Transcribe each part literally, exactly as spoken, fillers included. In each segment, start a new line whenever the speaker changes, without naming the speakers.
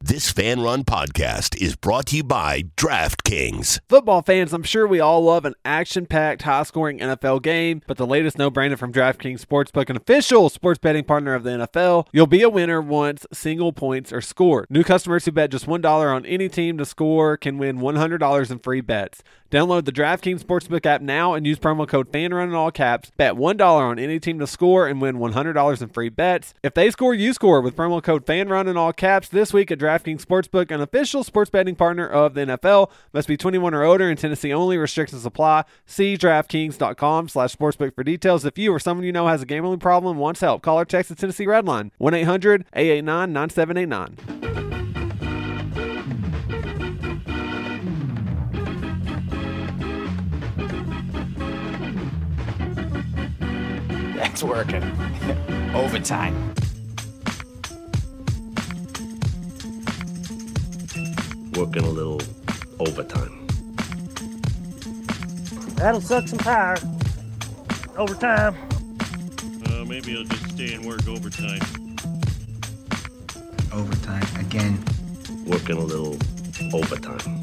This Fan Run podcast is brought to you by DraftKings.
Football fans, I'm sure we all love an action-packed, high-scoring N F L game, but the latest no-brainer from DraftKings Sportsbook, an official sports betting partner of the N F L, you'll be a winner once single points are scored. New customers who bet just one dollar on any team to score can win one hundred dollars in free bets. Download the DraftKings Sportsbook app now and use promo code FANRUN in all caps. Bet one dollar on any team to score and win one hundred dollars in free bets. If they score, you score with promo code FANRUN in all caps this week at DraftKings Sportsbook, an official sports betting partner of the N F L. Must be twenty-one or older in Tennessee only. Restrictions apply. See DraftKings.com slash sportsbook for details. If you or someone you know has a gambling problem and wants help, call or text the Tennessee Red Line, one eight hundred eight eight nine nine seven eight nine.
That's working. Overtime.
Working a little overtime.
That'll suck some power. Overtime.
Uh, maybe I'll just stay and work overtime.
Overtime again.
Working a little overtime.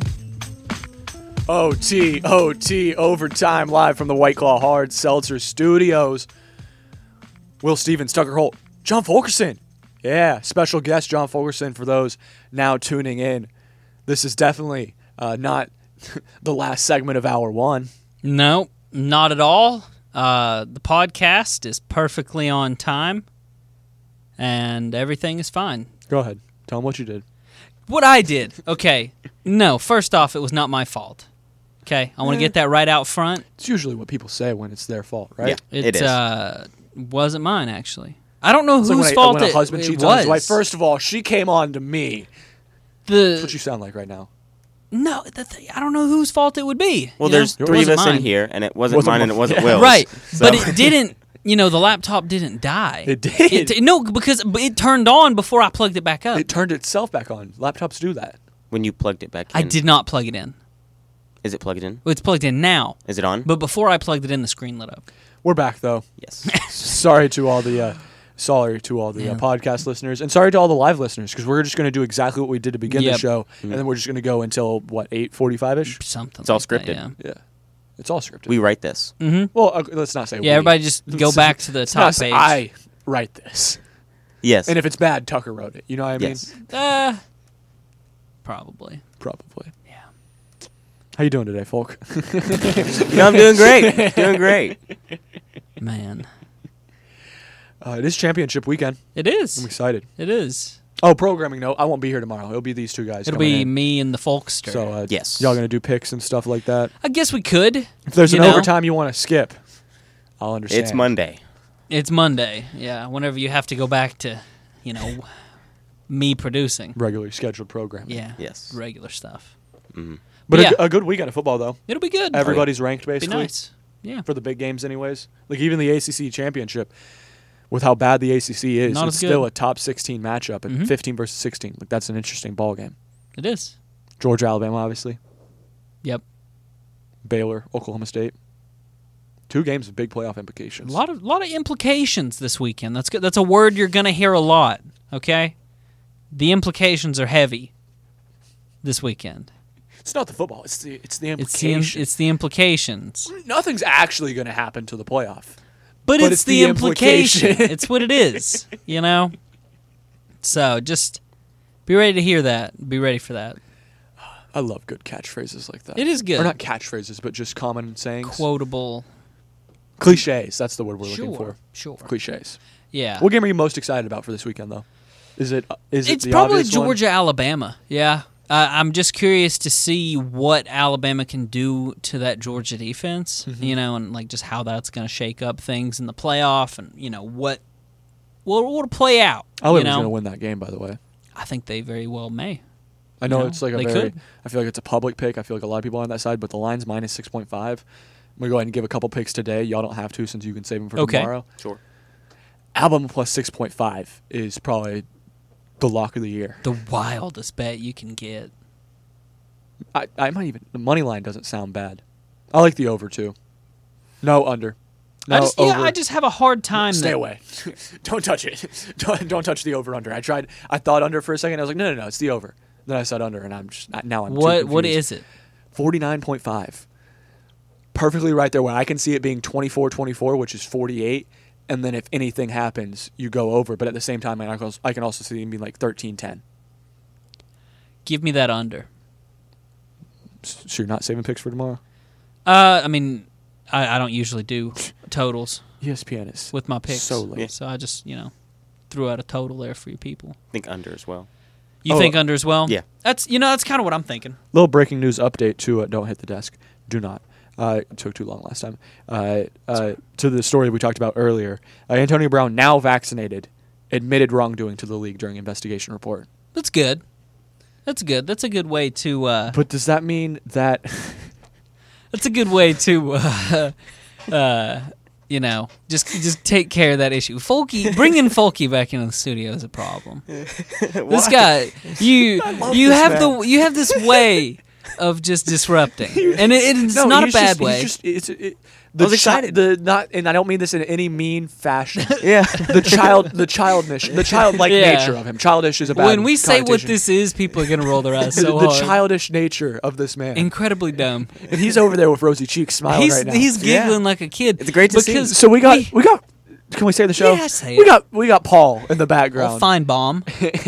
O T, O T, overtime, live from the White Claw Hard Seltzer Studios. Will Stevens, Tucker Holt, John Fulkerson. Yeah, special guest John Fulkerson for those now tuning in. This is definitely uh, not the last segment of hour one.
No, not at all. Uh, the podcast is perfectly on time, and everything is fine.
Go ahead. Tell them what you did.
What I did, okay. No, first off, it was not my fault. Okay, I want to get that right out front.
It's usually what people say when it's their fault, right?
Yeah,
It,
it is.
Uh, wasn't mine, actually. I don't know
It's
whose
like when
fault
a, when
it,
a husband
it
cheats
was.
on his wife. First of all, she came on to me.
the
That's what you sound like right now.
no, the th- I don't know whose fault it would be.
Well,
you know?
there's
It
three of
wasn't
us
mine.
in here, and it wasn't,
Wasn't
mine and it
my-
wasn't
yeah.
Will's.
Right,
So-
but it didn't. You know, the laptop didn't die.
It did.
It, no, because it turned on before I plugged it back up.
It turned itself back on. Laptops do that.
when you plugged it back in.
I did not plug it in.
Is it plugged in?
Well, it's plugged in now,
Is it on?
but before I plugged it in, the screen lit up.
We're back, though.
Yes.
Sorry to all the... Uh, Sorry to all the
Yeah.
uh, podcast listeners, and sorry to all the live listeners, because we're just going to do exactly what we did to begin the
Yep.
show, and then we're just going to go until, what, eight forty-five-ish?
Something.
It's all
like that,
scripted.
yeah.
Yeah. It's all scripted.
We write this.
well, uh, let's not say we.
Yeah, everybody just go back to the
Let's
top
not say
page.
I write this.
Yes.
And if it's bad, Tucker wrote it. You know what I mean?
yes.
Uh, probably.
Probably.
Yeah.
How you doing today, folk?
you know, I'm doing great. doing great.
Man,
Uh, it is championship weekend.
it is.
I'm excited.
It is.
Oh, programming note. I won't be here tomorrow. It'll be these two guys.
It'll
coming
be
in.
me and the Folkster.
So, uh,
Yes.
y'all going to do picks and stuff like that?
I guess we could.
If there's
you
an
know?
overtime you want to skip, I'll understand.
It's Monday.
It's Monday. Yeah, whenever you have to go back to, you know, me producing.
Regularly scheduled programming.
Yeah.
Yes.
Regular stuff.
But
Yeah.
a, a good weekend of football, though.
It'll be good.
Everybody's ranked,
It'll be
basically.
nice. Yeah.
For the big games anyways. Like even the A C C championship, with how bad the A C C is,
Not
it's
as good.
still a top sixteen matchup at
Mhm.
fifteen versus sixteen. Like that's an interesting ball game.
It is.
Georgia, Alabama, obviously.
Yep.
Baylor, Oklahoma State. Two games with big playoff
A
implications.
lot of lot of implications this weekend. That's good. That's a word you're gonna hear a lot. Okay. The implications are heavy this weekend.
It's not the football. It's the it's the
It's the,
implication.
im- it's the implications.
Nothing's actually going to happen to the playoff.
But,
But
it's,
it's
the,
the
implication.
implication.
It's what it is, you know? So just be ready to hear that. Be ready for that.
I love good catchphrases like that.
It is good.
Or not catchphrases, but just common sayings.
Quotable.
Cliches. That's the word we're looking
Sure.
for.
Sure.
Cliches.
Yeah.
What game are you most excited about for this weekend, though? Is it is it
It's
the
probably
obvious one?
Georgia, Alabama. Yeah. Uh, I'm just curious to see what Alabama can do to that Georgia defense,
Mm-hmm.
you know, and like just how that's going to shake up things in the playoff, and you know what what will play out.
Alabama's
you know,
going to win that game, by the way.
I think they very well may.
I know
You know,
it's like a
they
very.
could.
I feel like it's a public pick. I feel like a lot of people are on that side, but the line's minus six point five. I'm gonna go ahead and give a couple picks today. Y'all don't have to since you can save them for
Okay.
tomorrow.
Sure.
Alabama plus six point five is probably the lock of the year.
The wildest bet you can get.
I, I might even the money line doesn't sound bad. I like the over too. No under. No,
I just yeah,
over.
I just have a hard time.
Stay
that-
away. Don't touch it. Don't, don't touch the over-under. I tried. I thought under for a second. I was like, no, no, no, it's the over. Then I said under, and I'm just now I'm too
What what
confused.
is it?
forty-nine point five. Perfectly right there where I can see it being twenty-four twenty-four, which is forty-eight. And then if anything happens, you go over. But at the same time, I can also, I can also see it being like thirteen ten.
Give me that under.
So you're not saving picks for tomorrow?
Uh, I mean, I, I don't usually do totals
E S P N is
with my picks,
so late.
so I just you know threw out a total there for you people.
I think under as well.
You
Oh,
think under as well?
yeah.
That's you know that's kind of what I'm thinking.
Little breaking news update to uh, Don't Hit the Desk. Do not. Uh, it took too long last time. Uh, uh, to the story we talked about earlier. Uh, Antonio Brown, now vaccinated, admitted wrongdoing to the league during investigation report.
That's good. That's good. That's a good way to. Uh,
But does that mean that...
that's a good way to. Uh, uh, you know, just just take care of that issue. Folky, bringing Folky back into the studio is a problem. This guy, you you
this
have
man.
the you have this way of just disrupting, and it, it's
No,
not a
he's
bad
just- he's
way.
Just, it's, it, the
was
chi-
excited.
the not, and I don't mean this in any mean fashion.
Yeah.
the child, the childness, the childlike
Yeah.
nature of him. Childish is a bad
When we say what
connotation.
this is, people are gonna roll their eyes so
the
hard.
childish nature of this man,
Incredibly dumb.
and he's over there with rosy cheeks, smiling
He's
right now.
he's giggling
Yeah.
like a kid.
It's great to see.
because
so we got we, got. Can we say the show?
Yeah, say
we
it.
got we got Paul in the
Oh,
background,
fine bomb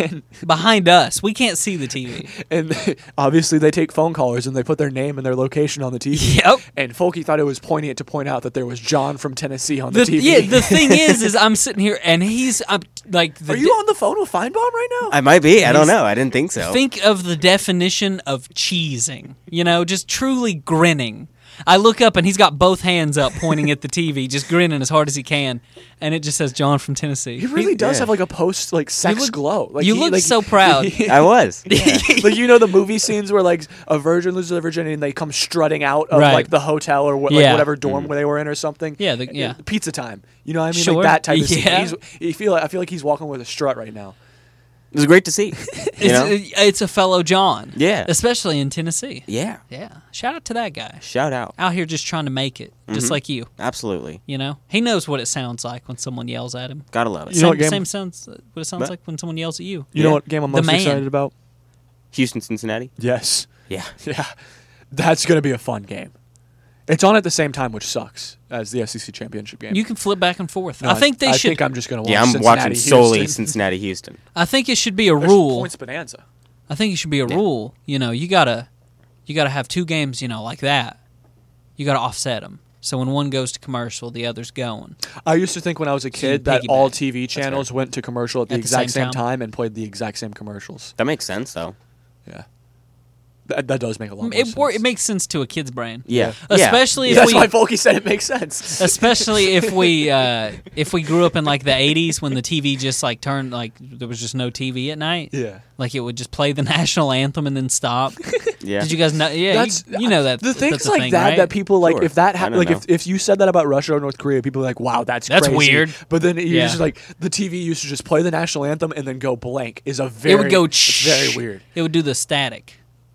behind us. We can't see the T V.
and obviously they take phone callers and they put their name and their location on the T V.
Yep.
And Folky thought it was poignant to point out that there was John from Tennessee on the,
The,
T V.
yeah, the thing is, is I'm sitting here and he's I'm like. The
Are you on the phone with Feinbaum right now?
I might be. I don't
He's-
know. I didn't think so.
Think of the definition of cheesing. You know, just truly grinning. I look up and he's got both hands up pointing at the T V, just grinning as hard as he can, and it just says John from Tennessee.
He really does
yeah.
have like a post like sex
look-
glow. Like
you
he,
look
like,
so proud.
I was.
like you know the movie scenes where like a virgin loses their virginity and they come strutting out of
Right.
like the hotel or what,
Yeah.
like whatever dorm where they were in or something.
Yeah, the- yeah.
Pizza time. You know what I mean?
Sure.
Like that type of scene.
Yeah.
He's, you feel I feel like he's walking with a strut right now.
It was great to see. You
It's,
know?
it's a fellow John.
Yeah.
Especially in Tennessee.
Yeah.
Yeah. Shout out to that guy.
Shout out.
Out here just trying to make it, just
Mhm.
like you.
Absolutely.
You know, he knows what it sounds like when someone yells at him.
Gotta love it.
You know
same,
what game-
same sounds what it sounds
What?
like when someone yells at you.
You
Yeah.
know what game I'm
The
most
man.
excited about?
Houston, Cincinnati.
Yes.
Yeah.
Yeah. That's gonna be a fun game. It's on at the same time, which sucks, as the S E C championship game.
You can flip back and forth.
No,
I think they
I
should.
think I'm just gonna watch
Yeah, I'm
Cincinnati,
watching solely
Houston.
Cincinnati, Houston.
I think it should be a
There's
rule.
Points bonanza.
I think it should be a
Yeah.
rule. You know, you gotta, you gotta have two games. You know, like that. You gotta offset them. So when one goes to commercial, the other's going.
I used to think when I was a
So you
kid that all
piggyback.
T V channels went to commercial at the
At the
exact
same
same
time?
time and played the exact same commercials.
That makes sense, though.
Yeah. That, that does make a lot more
It,
sense.
wor- it makes sense to a kid's brain.
Yeah.
Especially if
That's
we,
why Folky said it makes sense.
especially if we, uh, if we grew up in like the eighties when the T V just like turned like there was just no T V at night.
Yeah.
Like it would just play the national anthem and then stop.
Yeah.
Did you guys know? Yeah,
That's
you, you know that.
the things
that's a
like
thing,
that
right?
that people like
Sure.
if that
I
ha-
don't
like
know.
if, if you said that about Russia or North Korea, people are like, wow, that's
That's
crazy.
weird.
But then you
Yeah.
just like the T V used to just play the national anthem and then go blank is a very
it would go.
it's very weird.
It would do the static.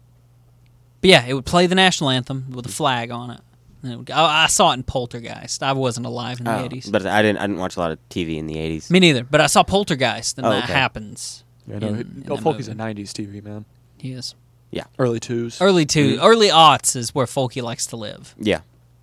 But yeah, it would play the national anthem with a flag on it. And it would go- I, I saw it in Poltergeist. I wasn't alive in the
Oh,
eighties.
but I didn't. I didn't watch a lot of T V in the eighties.
Me neither. But I saw Poltergeist, and
Oh,
that
okay.
happens.
Yeah, no,
in-
he-
in
oh,
that
Folky's a
movie.
nineties T V man.
He is.
Early twos.
Early two,
Mm-hmm.
early aughts is where Folky likes to live.
Yeah.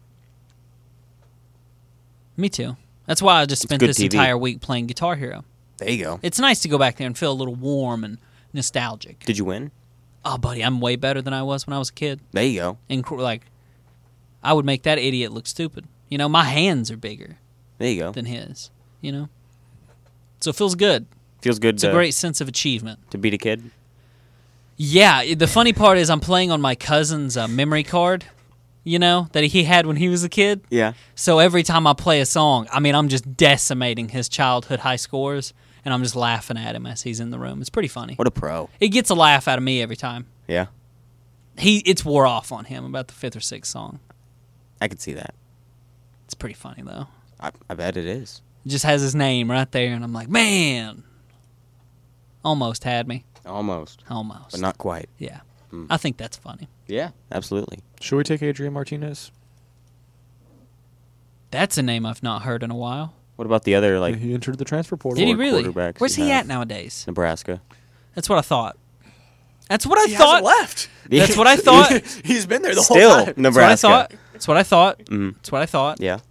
Me too. That's why I just spent
good
this
T V.
entire week playing Guitar Hero.
There you go.
It's nice to go back there and feel a little warm and nostalgic.
Did you win?
Oh, buddy, I'm way better than I was when I was a kid.
There you go.
And cr- like, I would make that idiot look stupid. You know, my hands are bigger
There you go.
than his. You know, so it feels good.
Feels good
It's
to,
a great sense of achievement.
to beat a kid.
Yeah, i- the funny part is I'm playing on my cousin's uh, memory card. You know that he had when he was a kid.
Yeah.
So every time I play a song, I mean, I'm just decimating his childhood high scores, and I'm just laughing at him as he's in the room. It's pretty funny.
What a pro.
It gets a laugh out of me every time.
Yeah.
He, it's wore off on him about the fifth or sixth song.
I could see that.
It's pretty funny though.
I, I bet it is.
It just has his name right there, and I'm like, man, almost had me,
Almost.
almost,
But not quite.
Yeah,
Hmm.
I think that's funny.
Yeah. Absolutely.
Should we take Adrian Martinez?
That's a name I've not heard in a while.
What about the other, like,
He entered the transfer portal.
Did he
four
really?
quarterbacks
Where's
you
he
have?
at nowadays?
Nebraska?
That's what I thought. That's what I
He
thought.
hasn't left.
That's what I thought.
He's been there the
Still,
whole time.
Nebraska.
That's what I thought. That's what I thought.
Mhm.
That's what I thought.
Yeah.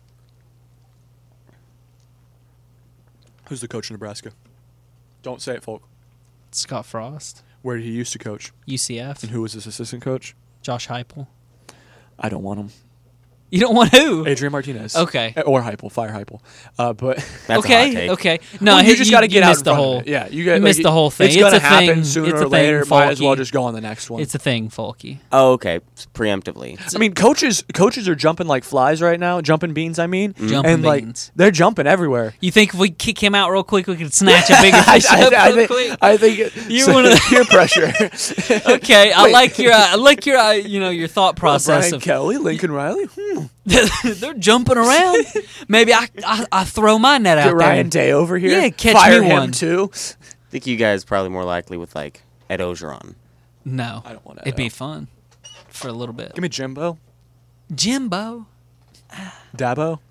Who's the coach in Nebraska? Don't say it, folk.
Scott Frost,
Where did he used to coach?
U C F,
And who was his assistant coach?
Josh Heupel.
I don't want him.
You don't want who?
Adrian Martinez.
Okay.
Or Heupel. Fire Heupel. Uh, but
That's a hot
okay.
take.
Okay. No,
Well,
he-
you just got to get
you
out
missed
in
the
front of
whole.
it. Yeah, you, got,
you
like,
missed the whole thing.
It's,
It's
gonna
a
happen
thing.
sooner
It's a
or later.
thing,
Might as well
Folky.
just go on the next one.
It's a thing, Folky.
Oh, okay. Preemptively.
I mean, coaches coaches are jumping like flies right now. Jumping beans, I mean.
Jumping
and like
beans.
they're jumping everywhere.
You think if we kick him out real quick, we could snatch a bigger
I,
fish
I,
up
I
real
think,
quick?
I think it,
You
so-
wanna-
peer pressure.
Okay, I
Wait.
like your, uh, I like your, uh, you know, your thought process
Brian
of
Kelly, Lincoln Riley, hmm.
they're jumping around. Maybe I, I, I throw my net out
Get Ryan
there.
Day over here.
Yeah, catch
Fire
me
him
one.
too.
I think you guys probably more likely with, like, Ed Ogeron.
No,
I don't want
It'd be
Edo.
fun for a little bit.
Give me Jimbo,
Jimbo.
Dabo.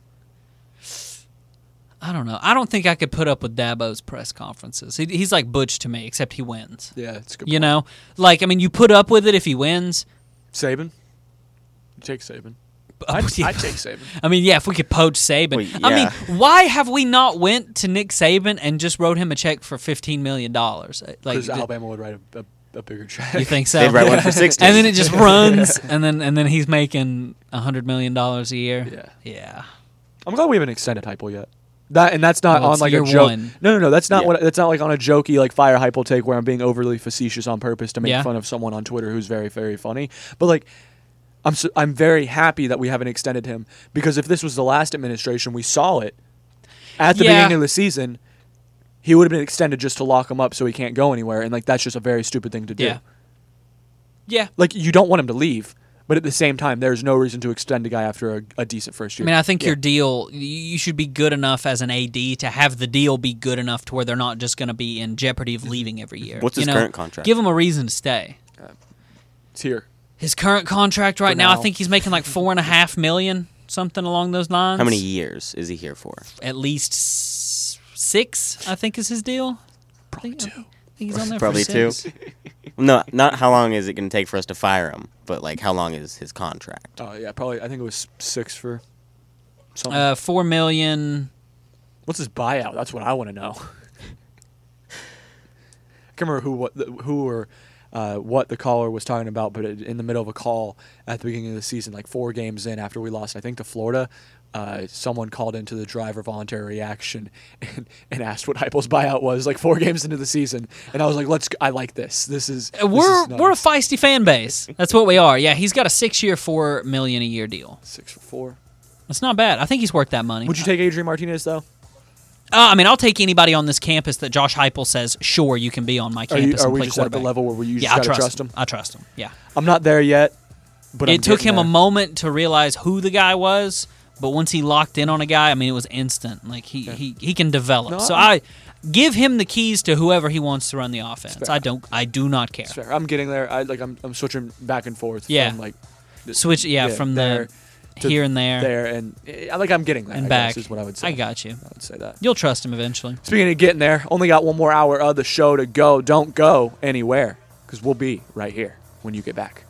I don't know. I don't think I could put up with Dabo's press conferences. He, he's like Butch to me, except he wins.
Yeah, it's a good.
You
point.
know, like I mean, you put up with it if he wins.
Saban. You take Saban.
Oh,
I'd,
yeah.
I'd take Saban.
I mean, yeah, if we could poach Saban.
Well,
I mean,
yeah.
why have we not went to Nick Saban and just wrote him a check for fifteen million dollars? Like,
Because
d-
Alabama would write a, a, a bigger check.
you think so?
They'd write one for sixty.
And then it just runs, and then and then he's making a hundred million dollars a year.
Yeah.
Yeah.
I'm glad we haven't extended Heupel yet. That and that's not
Well,
on
it's
like
year
a joke.
one.
No, no, no. That's not
Yeah.
what. That's not like on a jokey like fire Heupel take where I'm being overly facetious on purpose to make
Yeah.
fun of someone on Twitter who's very, very funny. But like, I'm so, I'm very happy that we haven't extended him because if this was the last administration, we saw it at the
Yeah.
beginning of the season. He would have been extended just to lock him up so he can't go anywhere, and like that's just a very stupid thing to do.
Yeah. Yeah.
Like you don't want him to leave, but at the same time, there's no reason to extend a guy after a, a decent first
I
year.
mean, I think
Yeah.
your deal, you- you should be good enough as an A D to have the deal be good enough to where they're not just going to be in jeopardy of leaving every year.
What's
you
his
know?
current contract?
Give him a reason to stay.
It's here.
His current contract right
For
now, I
now.
think he's making like four and a half million, something along those lines.
How many years is he here for?
At least s- six, I think, is his deal. Probably two. I think he's on there
Probably
for
two.
six.
No, not how long is it going to take for us to fire him, but like how long is his contract?
Oh yeah, probably. I think it was six for something.
Uh, four million.
What's his buyout? That's what I want to know. I can't remember who what the, who or uh, what the caller was talking about, but it, in the middle of a call at the beginning of the season, like four games in after we lost, I think to Florida, uh, someone called into the driver voluntary reaction and, and asked what Heupel's buyout was. Like four games into the season, and I was like, "Let's. I like this. This is
Uh, We're
this is
we're a
nice.
feisty fan base. That's what we are. Yeah, he's got a six-year, four million a year deal.
six for four."
That's not bad. I think he's worth that money.
Would you take Adrian Martinez though?
Uh, I mean, I'll take anybody on this campus that Josh Heupel says, sure, you can be on my
Are,
campus
you, are
and
we
play
just at the
quarterback.
level where you just
yeah, I
gotta
trust,
trust
him.
him?
I trust him. Yeah.
I'm not there yet, but I'm
it took
getting
him
there.
a moment to realize who the guy was, but once he locked in on a guy, I mean, it was instant. Like he he, he can develop.
No,
so
I-
I give him the keys to whoever he wants to run the offense.
fair.
I don't. I do not care.
It's fair. I'm getting there. I like. I'm. I'm switching back and forth.
Yeah.
From like. th-
Switch. Yeah,
yeah,
from
there
the
to
here and there,
There and eh, I like. I'm getting there.
and
I
back.
guess is what I would say.
I got you.
I would say that.
You'll trust him eventually.
Speaking of getting there, only got one more hour of the show to go. Don't go anywhere because we'll be right here when you get back.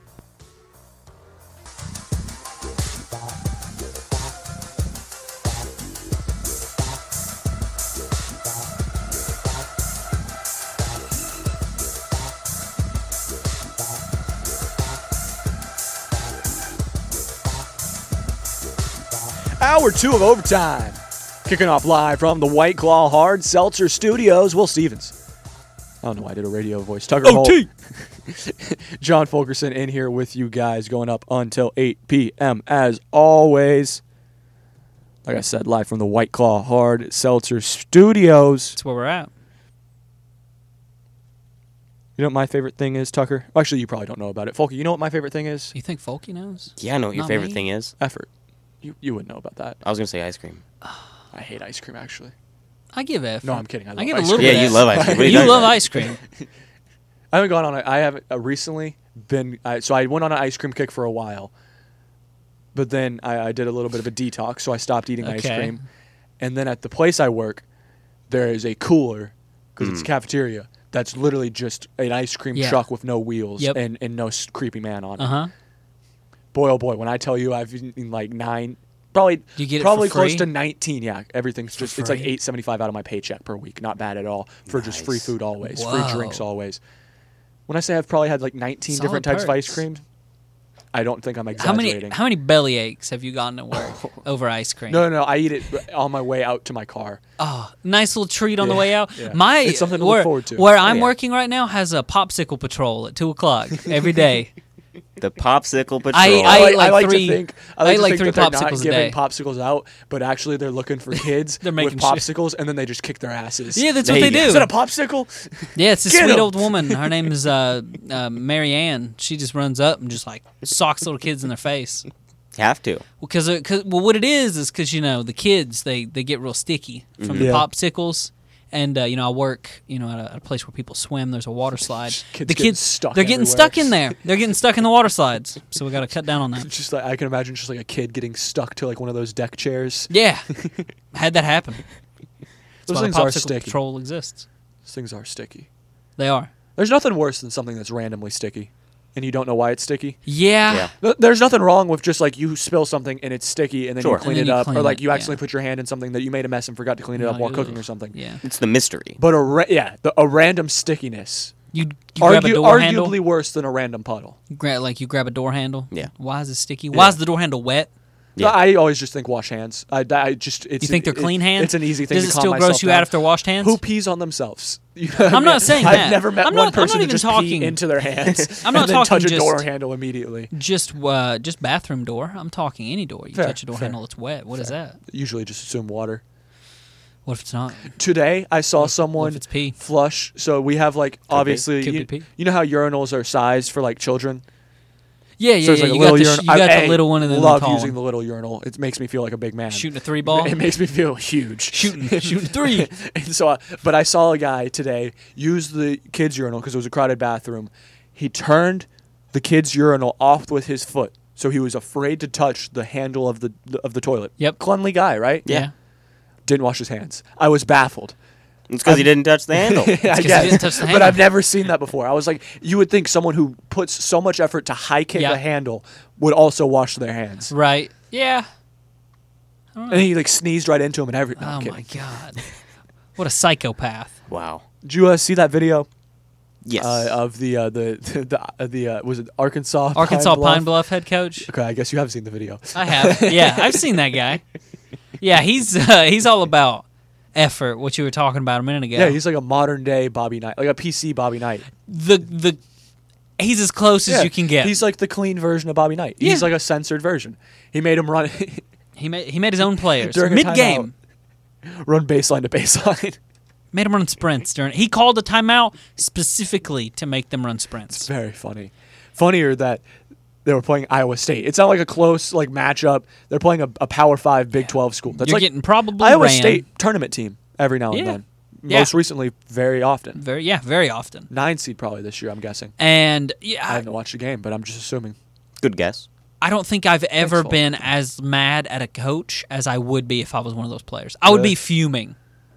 Hour two of overtime. Kicking off live from the White Claw Hard Seltzer Studios. Will Stevens. I don't know why I did a radio voice. Tucker Holt. John Fulkerson in here with you guys going up until eight p.m. as always. Like I said, live from the White Claw Hard Seltzer Studios.
That's where we're at.
You know what my favorite thing is, Tucker? Well, actually, you probably don't know about it. Folky, you know what my favorite thing is?
You think Folky knows?
Yeah, I know what your
Not
favorite
me.
thing is.
Effort. You you wouldn't know about that.
I was going to say ice cream.
I hate ice cream, actually.
I give F.
No, I'm kidding. I love
give a
ice
little
cream.
bit.
Yeah, you
of
love
F.
ice cream. What are you
You
talking
love
about?
ice cream.
I haven't gone on. A, I haven't uh, recently been. I, so I went on an ice cream kick for a while, but then I, I did a little bit of a detox, so I stopped eating ice
Okay.
cream. And then at the place I work, there is a cooler, because it's a cafeteria, that's literally just an ice cream
Yeah.
truck with no wheels
Yep.
and, and no s- creepy man on it.
Uh huh.
Boy, oh boy, when I tell you I've eaten like nine, probably
Do you get it for
probably close
free?
to nineteen. Yeah, everything's just it's like
free?
eight seventy five out of my paycheck per week. Not bad at all for just free
Nice.
food always,
Whoa.
free drinks always. When I say I've probably had like nineteen
Solid
different types of ice
perks.
cream, I don't think I'm
How
exaggerating.
many how many belly aches have you gotten at work over ice cream?
no, no, no. I eat it on my way out to my car.
Oh, nice little treat on the
Yeah,
way out.
yeah.
My
It's something to look
where,
forward to.
Where I'm
yeah.
working right now has a popsicle patrol at two o'clock every day.
The popsicle patrol.
I-
I, like,
like
I like
three-
to think I
I
like,
ate
to
like
think
three
that they're not
popsicles a
giving
day.
popsicles out, but actually they're looking for kids
They're
with
making sure-
popsicles, and then they just kick their asses.
Yeah, that's
There
what they
you go.
do.
Is that a popsicle?
Yeah, it's a
Get
sweet
'em.
old woman. Her name is uh, uh, Mary Ann. She just runs up and just like socks little kids in their face.
Have to.
Because cause, well, what it is is because you know the kids they, they get real sticky from the
Yeah.
popsicles, and uh, you know I work you know at a, at a place where people swim. There's a water slide.
Kids
the
getting
kids
stuck
they're getting
everywhere.
stuck in there. They're getting stuck in the water slides. So we got to cut down on that.
Just like I can imagine, just like a kid getting stuck to like one of those deck chairs.
Yeah, had that happen. That's
Those
why
things
the
are
popsicle
sticky.
patrol exists.
Those things are sticky.
They are.
There's nothing worse than something that's randomly sticky, and you don't know why it's sticky.
Yeah.
Yeah.
Th- There's nothing wrong with just like you spill something and it's sticky, and then
Sure.
you clean
And
it
then you
up,
clean
or like
it,
you accidentally
yeah.
put your hand in something that you made a mess and forgot to clean it up
Like,
while cooking
ugh.
or something.
Yeah.
It's the mystery.
But a ra- yeah, the, a random stickiness,
You, you grab a
argu-
door
arguably
handle.
worse than a random puddle.
You gra- like you grab a door handle.
Yeah.
Why is it sticky? Why is the door handle wet?
Yeah.
I always just think wash hands. I, I just it's
You think they're
it-
clean hands?
It's an easy thing.
Does
to
it
calm
still
myself
gross you
down.
out if they're washed hands?
Who pees on themselves? You know what I
I'm not
mean?
saying
I've
that.
never met
I'm
one
not- I'm
person
not
to
even
just
talking-
pee into their hands.
I'm not
and then
talking
touch a
just-
door handle immediately.
Just uh, just bathroom door. I'm talking any door. You
Fair,
touch a door
fair.
handle, it's wet. What is that?
Usually just assume water.
What if it's not?
Today I saw
What
someone
if it's pee?
flush. So we have like obviously
Could be
you,
pee.
you know how urinals are sized for like children.
Yeah, yeah,
so it's
yeah.
like
You
a
got,
little
the,
urinal.
sh- you got
I,
the little one and then
love
the tall
using
one.
the little urinal. It makes me feel like a big man.
Shooting a three ball.
It makes me feel huge.
Shooting, shooting three.
And so, uh, but I saw a guy today use the kids' urinal because it was a crowded bathroom. He turned the kids' urinal off with his foot, so he was afraid to touch the handle of the of the toilet.
Yep.
Cleanly guy, right?
Yeah.
Didn't wash his hands. I was baffled.
It's because he didn't touch the handle.
I
'cause he
guess,
didn't touch the
but
handle.
I've never seen that before. I was like, you would think someone who puts so much effort to high kick
Yeah.
a handle would also wash their hands.
Right. Yeah.
And he like sneezed right into him and everything. No,
Oh
I'm
my
kidding.
god. What a psychopath.
Wow.
Did you uh, see that video
Yes.
uh, of the uh, the the, uh, the uh, was it Arkansas
Arkansas
Pine Bluff?
Pine Bluff head coach.
Okay, I guess you have seen the video.
I have. Yeah, I've seen that guy. Yeah, he's uh, he's all about effort. What you were talking about a minute ago.
Yeah, he's like a modern day Bobby Knight, like a P C Bobby Knight.
the the he's as close as
Yeah,
you can get.
He's like the clean version of Bobby Knight. He's
Yeah.
like a censored version. He made him run
he made he made his own players
During a
mid game.
run baseline to baseline.
Made them run sprints during. He called a timeout specifically to make them run sprints.
Very funny. Funnier that they were playing Iowa State. It's not like a close like matchup. They're playing a, a Power Five Big Twelve school. That's
You're
like
getting probably
Iowa
ran
State tournament team every now and
Yeah.
then.
Yeah.
Most recently, very often.
very yeah very often.
Nine seed probably this year, I'm guessing.
And yeah,
I haven't watched the game, but I'm just assuming.
Good guess.
I don't think I've ever
Thanks,
been as mad at a coach as I would be if I was one of those players. I would
Really?
be fuming,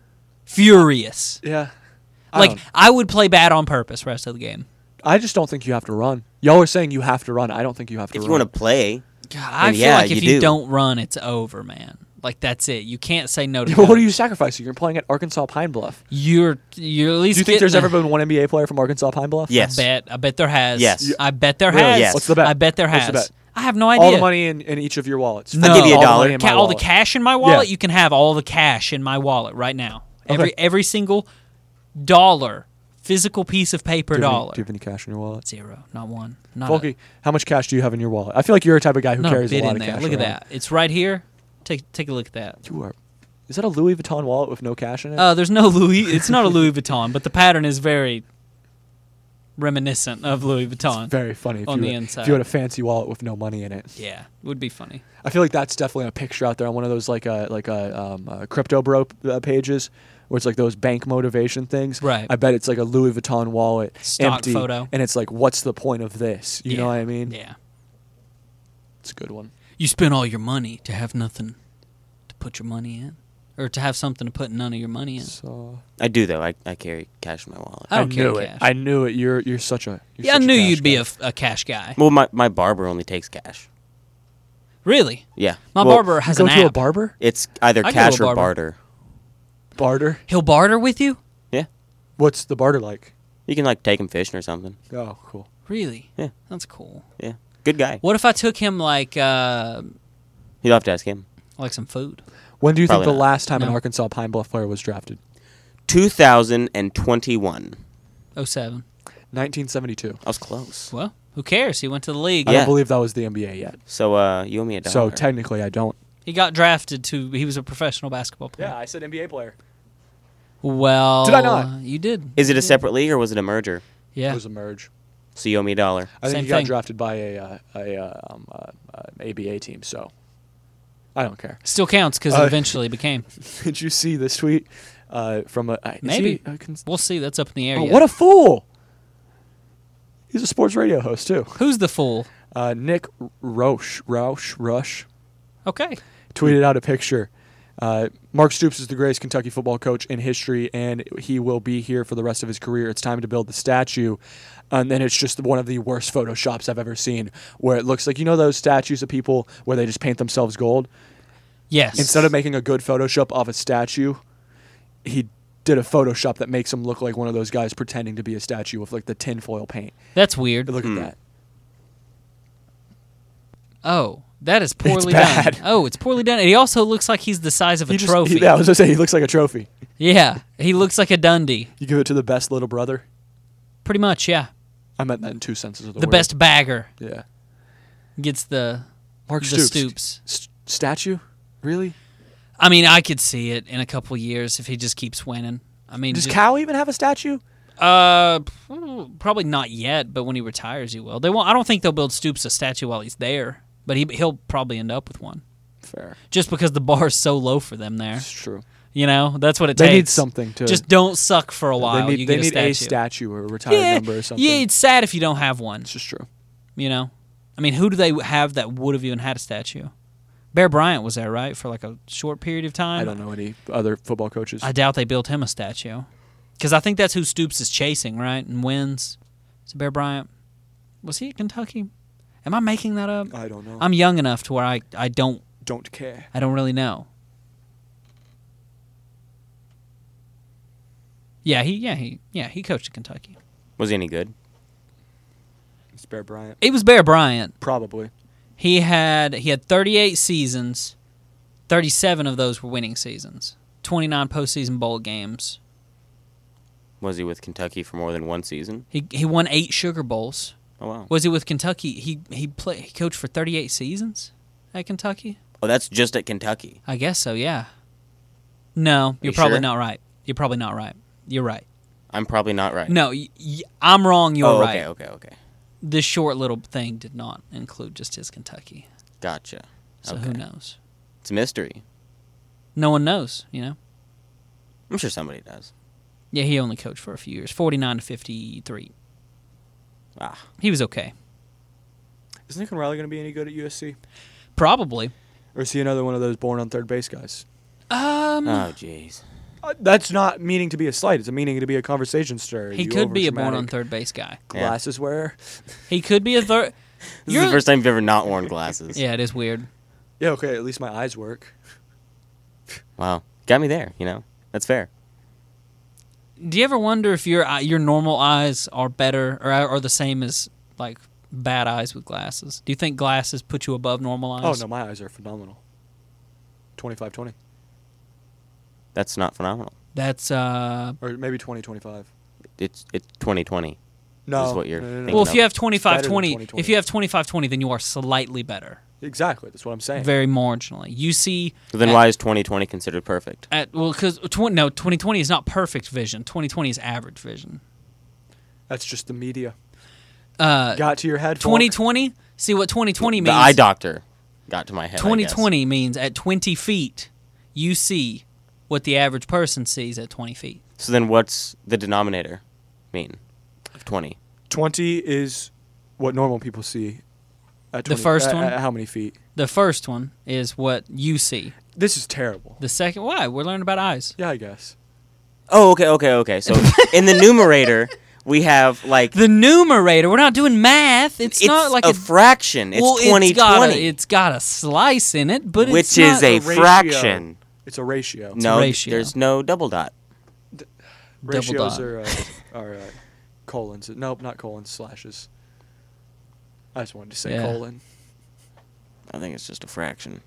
furious.
Yeah. I
Like
don't-
I would play bad on purpose rest of the game.
I just don't think you have to run. Y'all are saying you have to run. I don't think you have to
If
run.
you want to play,
God, I
then
feel
yeah,
like if
you
you
do.
don't run, it's over, man. Like that's it. You can't say no to.
Yeah, but what are
coach.
you sacrificing? You're playing at Arkansas Pine Bluff.
You're you're at least.
Do you think
getting
there's
a-
ever been one N B A player from Arkansas Pine Bluff?
yes.
I bet. I bet there has.
Yes. You-
I bet there
Really?
has.
Yes.
What's the bet?
I bet there
What's
has.
the bet?
I have no idea.
All the money in, in each of your wallets.
No.
I'll give you a
All the
dollar.
money in my
Ca- all the
wallet.
cash in my wallet.
Yeah.
You can have all the cash in my wallet right now. Every
Okay.
every single dollar, physical piece of paper
Do you have any-
dollar.
do you have any cash in your wallet?
Zero. Not one. Not
Folky, how much cash do you have in your wallet? I feel like you're a type of guy
a,
who
not a
carries a
bit
lot
in
of
there.
cash
Look at
around.
that. It's right here. Take take a look at that.
You are. Is that a Louis Vuitton wallet with no cash in it?
Uh, there's no Louis. It's not a Louis Vuitton, but the pattern is very reminiscent of Louis Vuitton.
Very funny. If
on
you
the
had,
inside.
If you had a fancy wallet with no money in it.
Yeah, would be funny.
I feel like that's definitely a picture out there on one of those like uh, like uh, um, uh, crypto bro uh, pages where it's like those bank motivation things.
Right.
I bet it's like a Louis Vuitton wallet,
Stock
empty,
photo.
and it's like, what's the point of this? You know
Yeah.
what I mean?
Yeah.
It's a good one.
You spend all your money to have nothing to put your money in, or to have something to put none of your money in.
So
I do though. I, I carry cash in my wallet.
I don't
knew
carry
it.
cash.
I knew it. You're you're such a. You're
yeah, I
such a
knew
cash
you'd be
guy.
a, f- a cash guy.
Well, my, my barber only takes cash.
Really?
Yeah.
My
Well,
barber has
Go
an
to a
app.
barber.
It's either
I go
cash
to a
or
barber.
barter.
Barter.
He'll barter with you?
Yeah.
What's the barter like?
You can like take him fishing or something.
Oh, cool.
Really?
Yeah.
That's cool.
Yeah. Good guy.
What if I took him like uh,
You'll have to ask him.
like some food?
When do you
Probably
think the
not.
last time an
No.
Arkansas Pine Bluff player was drafted?
two thousand twenty-one.
oh seven.
nineteen seventy-two.
I was close.
Well, who cares? He went to the league.
I
Yeah.
don't believe that was the N B A yet.
So uh, you owe me a dollar.
So technically, I don't.
He got drafted to. He was a professional basketball player.
I said N B A player.
Well,
Did I not?
You did.
Is it a separate league or was it a merger?
Yeah.
It was a merge.
So you owe me a dollar.
I think
Same
he got
thing.
drafted by a uh, a uh, um, uh, uh, A B A team. So I don't care.
Still counts because
Uh,
it eventually became.
Did you see this tweet uh, from a is
Maybe.
he a cons-
We'll see. That's up in the air.
Oh,
yet.
what a fool! He's a sports radio host too.
Who's the fool?
Uh, Nick Roche, Roush, Rush,
Okay.
tweeted out a picture. Uh, Mark Stoops is the greatest Kentucky football coach in history, and he will be here for the rest of his career. It's time to build the statue. And then it's just one of the worst Photoshops I've ever seen, where it looks like, you know those statues of people where they just paint themselves gold?
Yes.
Instead of making a good Photoshop of a statue, he did a Photoshop that makes him look like one of those guys pretending to be a statue with like the tinfoil paint.
That's weird.
Look
Hmm.
at that.
Oh, that is poorly
bad.
done. Oh, it's poorly done. And he also looks like he's the size of a
He just-
trophy.
he- yeah, I was going to say, he looks like a trophy.
Yeah, he looks like a Dundee.
You give it to the best little brother.
Pretty much, yeah.
I meant that in two senses of the,
The
word.
best bagger
Yeah.
gets the
Mark
the
Stoops.
Stoops.
S- statue? Really?
I mean, I could see it in a couple years if he just keeps winning. I mean,
Does
just-
Cal even have a statue?
Uh, probably not yet, but when he retires, he will. They won't. I don't think they'll build Stoops a statue while he's there, but he he'll probably end up with one,
Fair.
just because the bar is so low for them there.
It's true.
You know, that's what it
They
takes.
need something to.
Just don't suck for a while.
They need,
you
they
get
need
a statue.
statue or a retired
yeah,
number or something.
yeah. It's sad if you don't have one.
It's just true.
You know, I mean, who do they have that would have even had a statue? Bear Bryant was there, right, for like a short period of time.
I don't know any other football coaches.
I doubt they built him a statue, because I think that's who Stoops is chasing, right, and wins. Is it Bear Bryant? Was he at Kentucky? Am I making that up?
I don't know.
I'm young enough to where I, I don't
don't care.
I don't really know. Yeah, he yeah he yeah he coached at Kentucky.
Was he any good?
It's Bear Bryant.
It was Bear Bryant.
Probably.
He had he had thirty-eight seasons. thirty-seven of those were winning seasons. twenty-nine postseason bowl games.
Was he with Kentucky for more than one season?
He he won eight Sugar Bowls.
Oh wow.
Was he with Kentucky? He he play he coached for thirty-eight seasons at Kentucky.
Oh, that's just at Kentucky.
I guess so. Yeah. No, you're
you
probably
sure?
not right. You're probably not right. You're right.
I'm probably not right.
No, y- y- I'm wrong. You're
oh,
right.
okay, okay, okay.
This short little thing did not include just his Kentucky.
Gotcha.
So
okay.
who knows?
It's a mystery.
No one knows, you know?
I'm sure somebody does.
Yeah, he only coached for a few years. forty-nine to fifty-three.
Ah.
He was okay.
Is Lincoln Riley going to be any good at U S C?
Probably.
Or is he another one of those born on third base guys?
Um,
Oh, jeez.
Uh, that's not meaning to be a slight. It's a meaning to be a conversation stirrer.
he
You
could be a
overdramatic
born on third base guy.
Glasses wearer.
He could be a third.
This is the first time you've ever not worn glasses.
Yeah, it is weird.
Yeah, okay. At least my eyes work.
Wow. Got me there, you know? That's fair.
Do you ever wonder if your eye- your normal eyes are better or are the same as like bad eyes with glasses? Do you think glasses put you above normal eyes?
Oh, no, my eyes are phenomenal. twenty-five twenty.
That's not phenomenal.
That's uh.
Or maybe twenty twenty-five.
It's it's twenty twenty.
No.
Is what you're
no, no, no.
thinking
Well, if
of.
you have
better
twenty-five
than
twenty,
twenty twenty.
if you have twenty-five twenty, then you are slightly better,
Exactly. That's what I'm saying.
very marginally. You see,
So then
at,
why is twenty twenty considered perfect?
at well, because tw- no, twenty twenty is not perfect vision. twenty twenty is average vision.
That's just the media.
Uh,
Got to your head, Falk?
twenty twenty. See what twenty twenty
The
means?
eye doctor got to my head. I
twenty
guess.
twenty means at twenty feet, you see what the average person sees at twenty feet.
So then what's the denominator mean of twenty?
twenty is what normal people see. At
The
twenty
first
at-
one?
At how many feet?
The first one is what you see.
This is terrible.
The second, why? We're learning about eyes.
Yeah, I guess.
Oh, okay, okay, okay. So in the numerator, we have like
The numerator. We're not doing math. It's,
it's
not like
a,
a
fraction. It's
well,
twenty
it's got a,
twenty,
it's got a slice in it, but
which
it's
is
not
a
ratio.
fraction.
It's a ratio.
No,
ratio.
there's no double dot.
Ratios
dot.
are uh, are uh, colons. Nope, not colons. Slashes. I just wanted to say
Yeah.
colon.
I think it's just a fraction.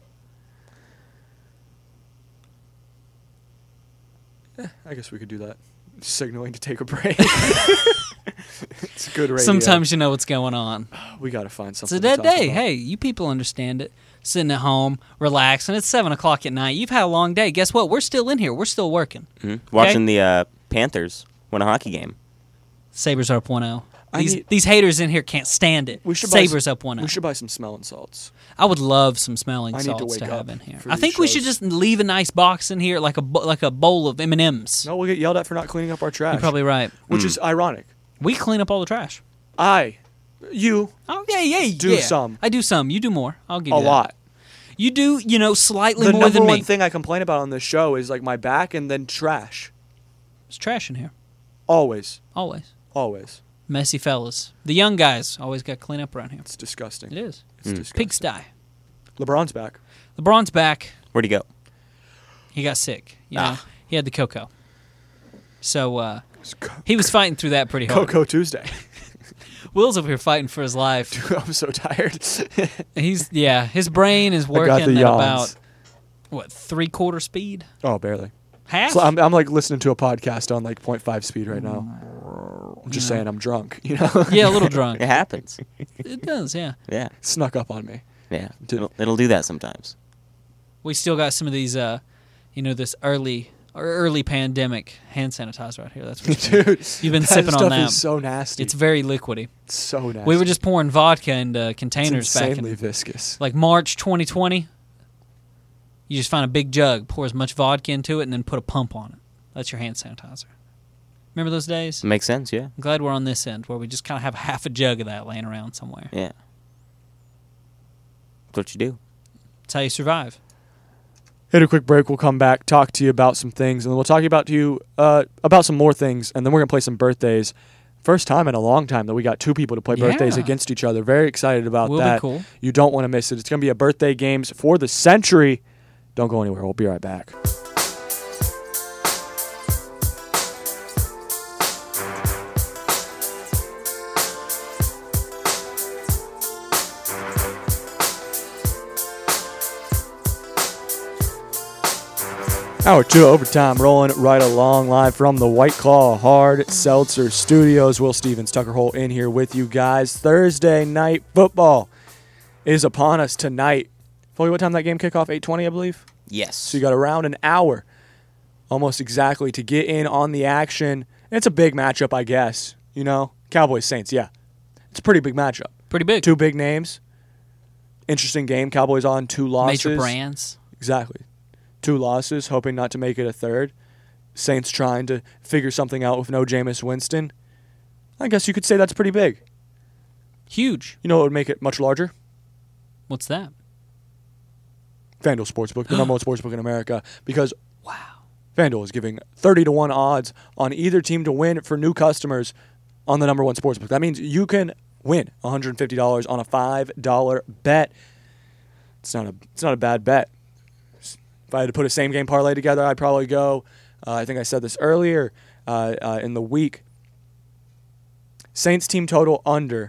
I guess we could do that. Signaling to take a break. It's good radio.
Sometimes you know what's going on.
we gotta find
It's
something.
a dead
to talk
day.
about.
Hey, you people understand it. Sitting at home, relaxing. It's seven o'clock at night. You've had a long day. Guess what? We're still in here. We're still working.
Mhm. Watching the uh, Panthers win a hockey game.
Sabres are up one oh.
I
These
need-
these haters in here can't stand it.
We should buy
Sabres
some,
up one oh.
We should buy some smelling salts.
I would love some smelling
I need to
salts
wake
to,
up
have in here.
for
I
these
think we should
shows.
just leave a nice box in here, like a bo- like a bowl of M and M's.
No, we'll get yelled at for not cleaning up our trash.
You're probably right.
Which is ironic.
We clean up all the trash.
I, you,
Oh yeah, yeah,
Do
yeah.
some.
I do some. You do more. I'll give
a
you that.
lot.
You do, you know, slightly
The
more
number
than
one
me.
thing I complain about on this show is like my back and then trash.
There's trash in here.
Always,
Always.
always.
Messy fellas. The young guys always got to clean up around here.
It's disgusting.
It is.
It's
Mm.
disgusting.
Pigsty.
LeBron's back.
LeBron's back.
Where'd he go?
He got sick. You know,
Ah.
he had the cocoa. So uh, he was fighting through that pretty hard.
Coco Tuesday.
Will's over here fighting for his life.
Dude, I'm so tired.
He's yeah, his brain is
I
working
got the
at
yawns.
about what three quarter speed,
Oh, barely.
half.
So I'm, I'm like listening to a podcast on like point five speed right now. I'm just
Yeah.
saying I'm drunk. You know,
yeah, a little drunk.
It happens.
It does. Yeah,
Yeah,
snuck up on me.
yeah.
Dude.
It'll, it'll do that sometimes.
we still got some of these. Uh, you know, this early or early pandemic hand sanitizer out here. That's what
Dude,
you've been
that
sipping
stuff
on that.
is so nasty.
It's very liquidy.
It's so nasty.
We were just pouring vodka into
it's
containers back
insanely
in
viscous.
like March twenty twenty. You just find a big jug, pour as much vodka into it, and then put a pump on it. That's your hand sanitizer. Remember those days?
Makes sense, yeah.
I'm glad we're on this end where we just kind of have half a jug of that laying around somewhere.
Yeah. That's what you do.
That's how you survive.
Hit a quick break. We'll come back, talk to you about some things, and then we'll talk about to you uh, about some more things, and then we're gonna play some birthdays. First time in a long time that we got two people to play birthdays
Yeah.
against each other. Very excited about
Will be
that.
cool.
You don't want to miss it. It's gonna be a birthday games for the century. Don't go anywhere. We'll be right back. Hour two overtime rolling right along live from the White Claw Hard Seltzer Studios. Will Stevens, Tucker Holt in here with you guys. Thursday night football is upon us tonight. Foley, what time that game kick off? eight twenty, I believe?
Yes.
So you got around an hour, almost exactly, to get in on the action. And it's a big matchup, I guess. You know, Cowboys Saints, yeah. It's a pretty big matchup.
Pretty big.
Two big names. Interesting game. Cowboys on two losses.
Major brands.
Exactly. Two losses, hoping not to make it a third. Saints trying to figure something out with no Jameis Winston. I guess you could say that's pretty big.
Huge.
You know what would make it much larger?
What's that?
FanDuel Sportsbook, the number one sportsbook in America. Because
Wow.
FanDuel is giving thirty to one odds on either team to win for new customers on the number one sportsbook. That means you can win one hundred fifty dollars on a five dollar bet. It's not a it's not a bad bet. If I had to put a same game parlay together, I'd probably go, uh, I think I said this earlier uh, uh, in the week, Saints team total under,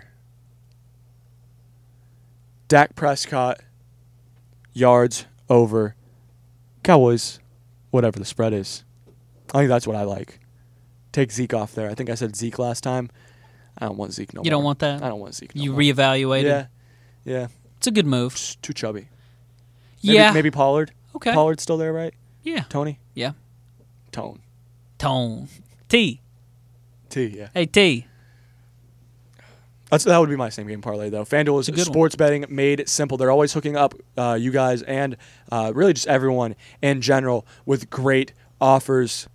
Dak Prescott yards over, Cowboys, whatever the spread is. I think that's what I like. Take Zeke off there. I think I said Zeke last time. I don't want Zeke no more.
You don't want that?
I don't want Zeke no
You
more.
reevaluated?
Yeah, yeah.
It's a good move.
Just too chubby. Maybe,
Yeah.
Maybe Pollard.
Okay.
Pollard's still there, right?
Yeah.
Tony?
Yeah.
Tone.
Tone. T.
T, yeah.
Hey, T.
That's, that would be my same game parlay, though. FanDuel is
It's a good one.
sports betting made simple. They're always hooking up uh, you guys and uh, really just everyone in general with great offers.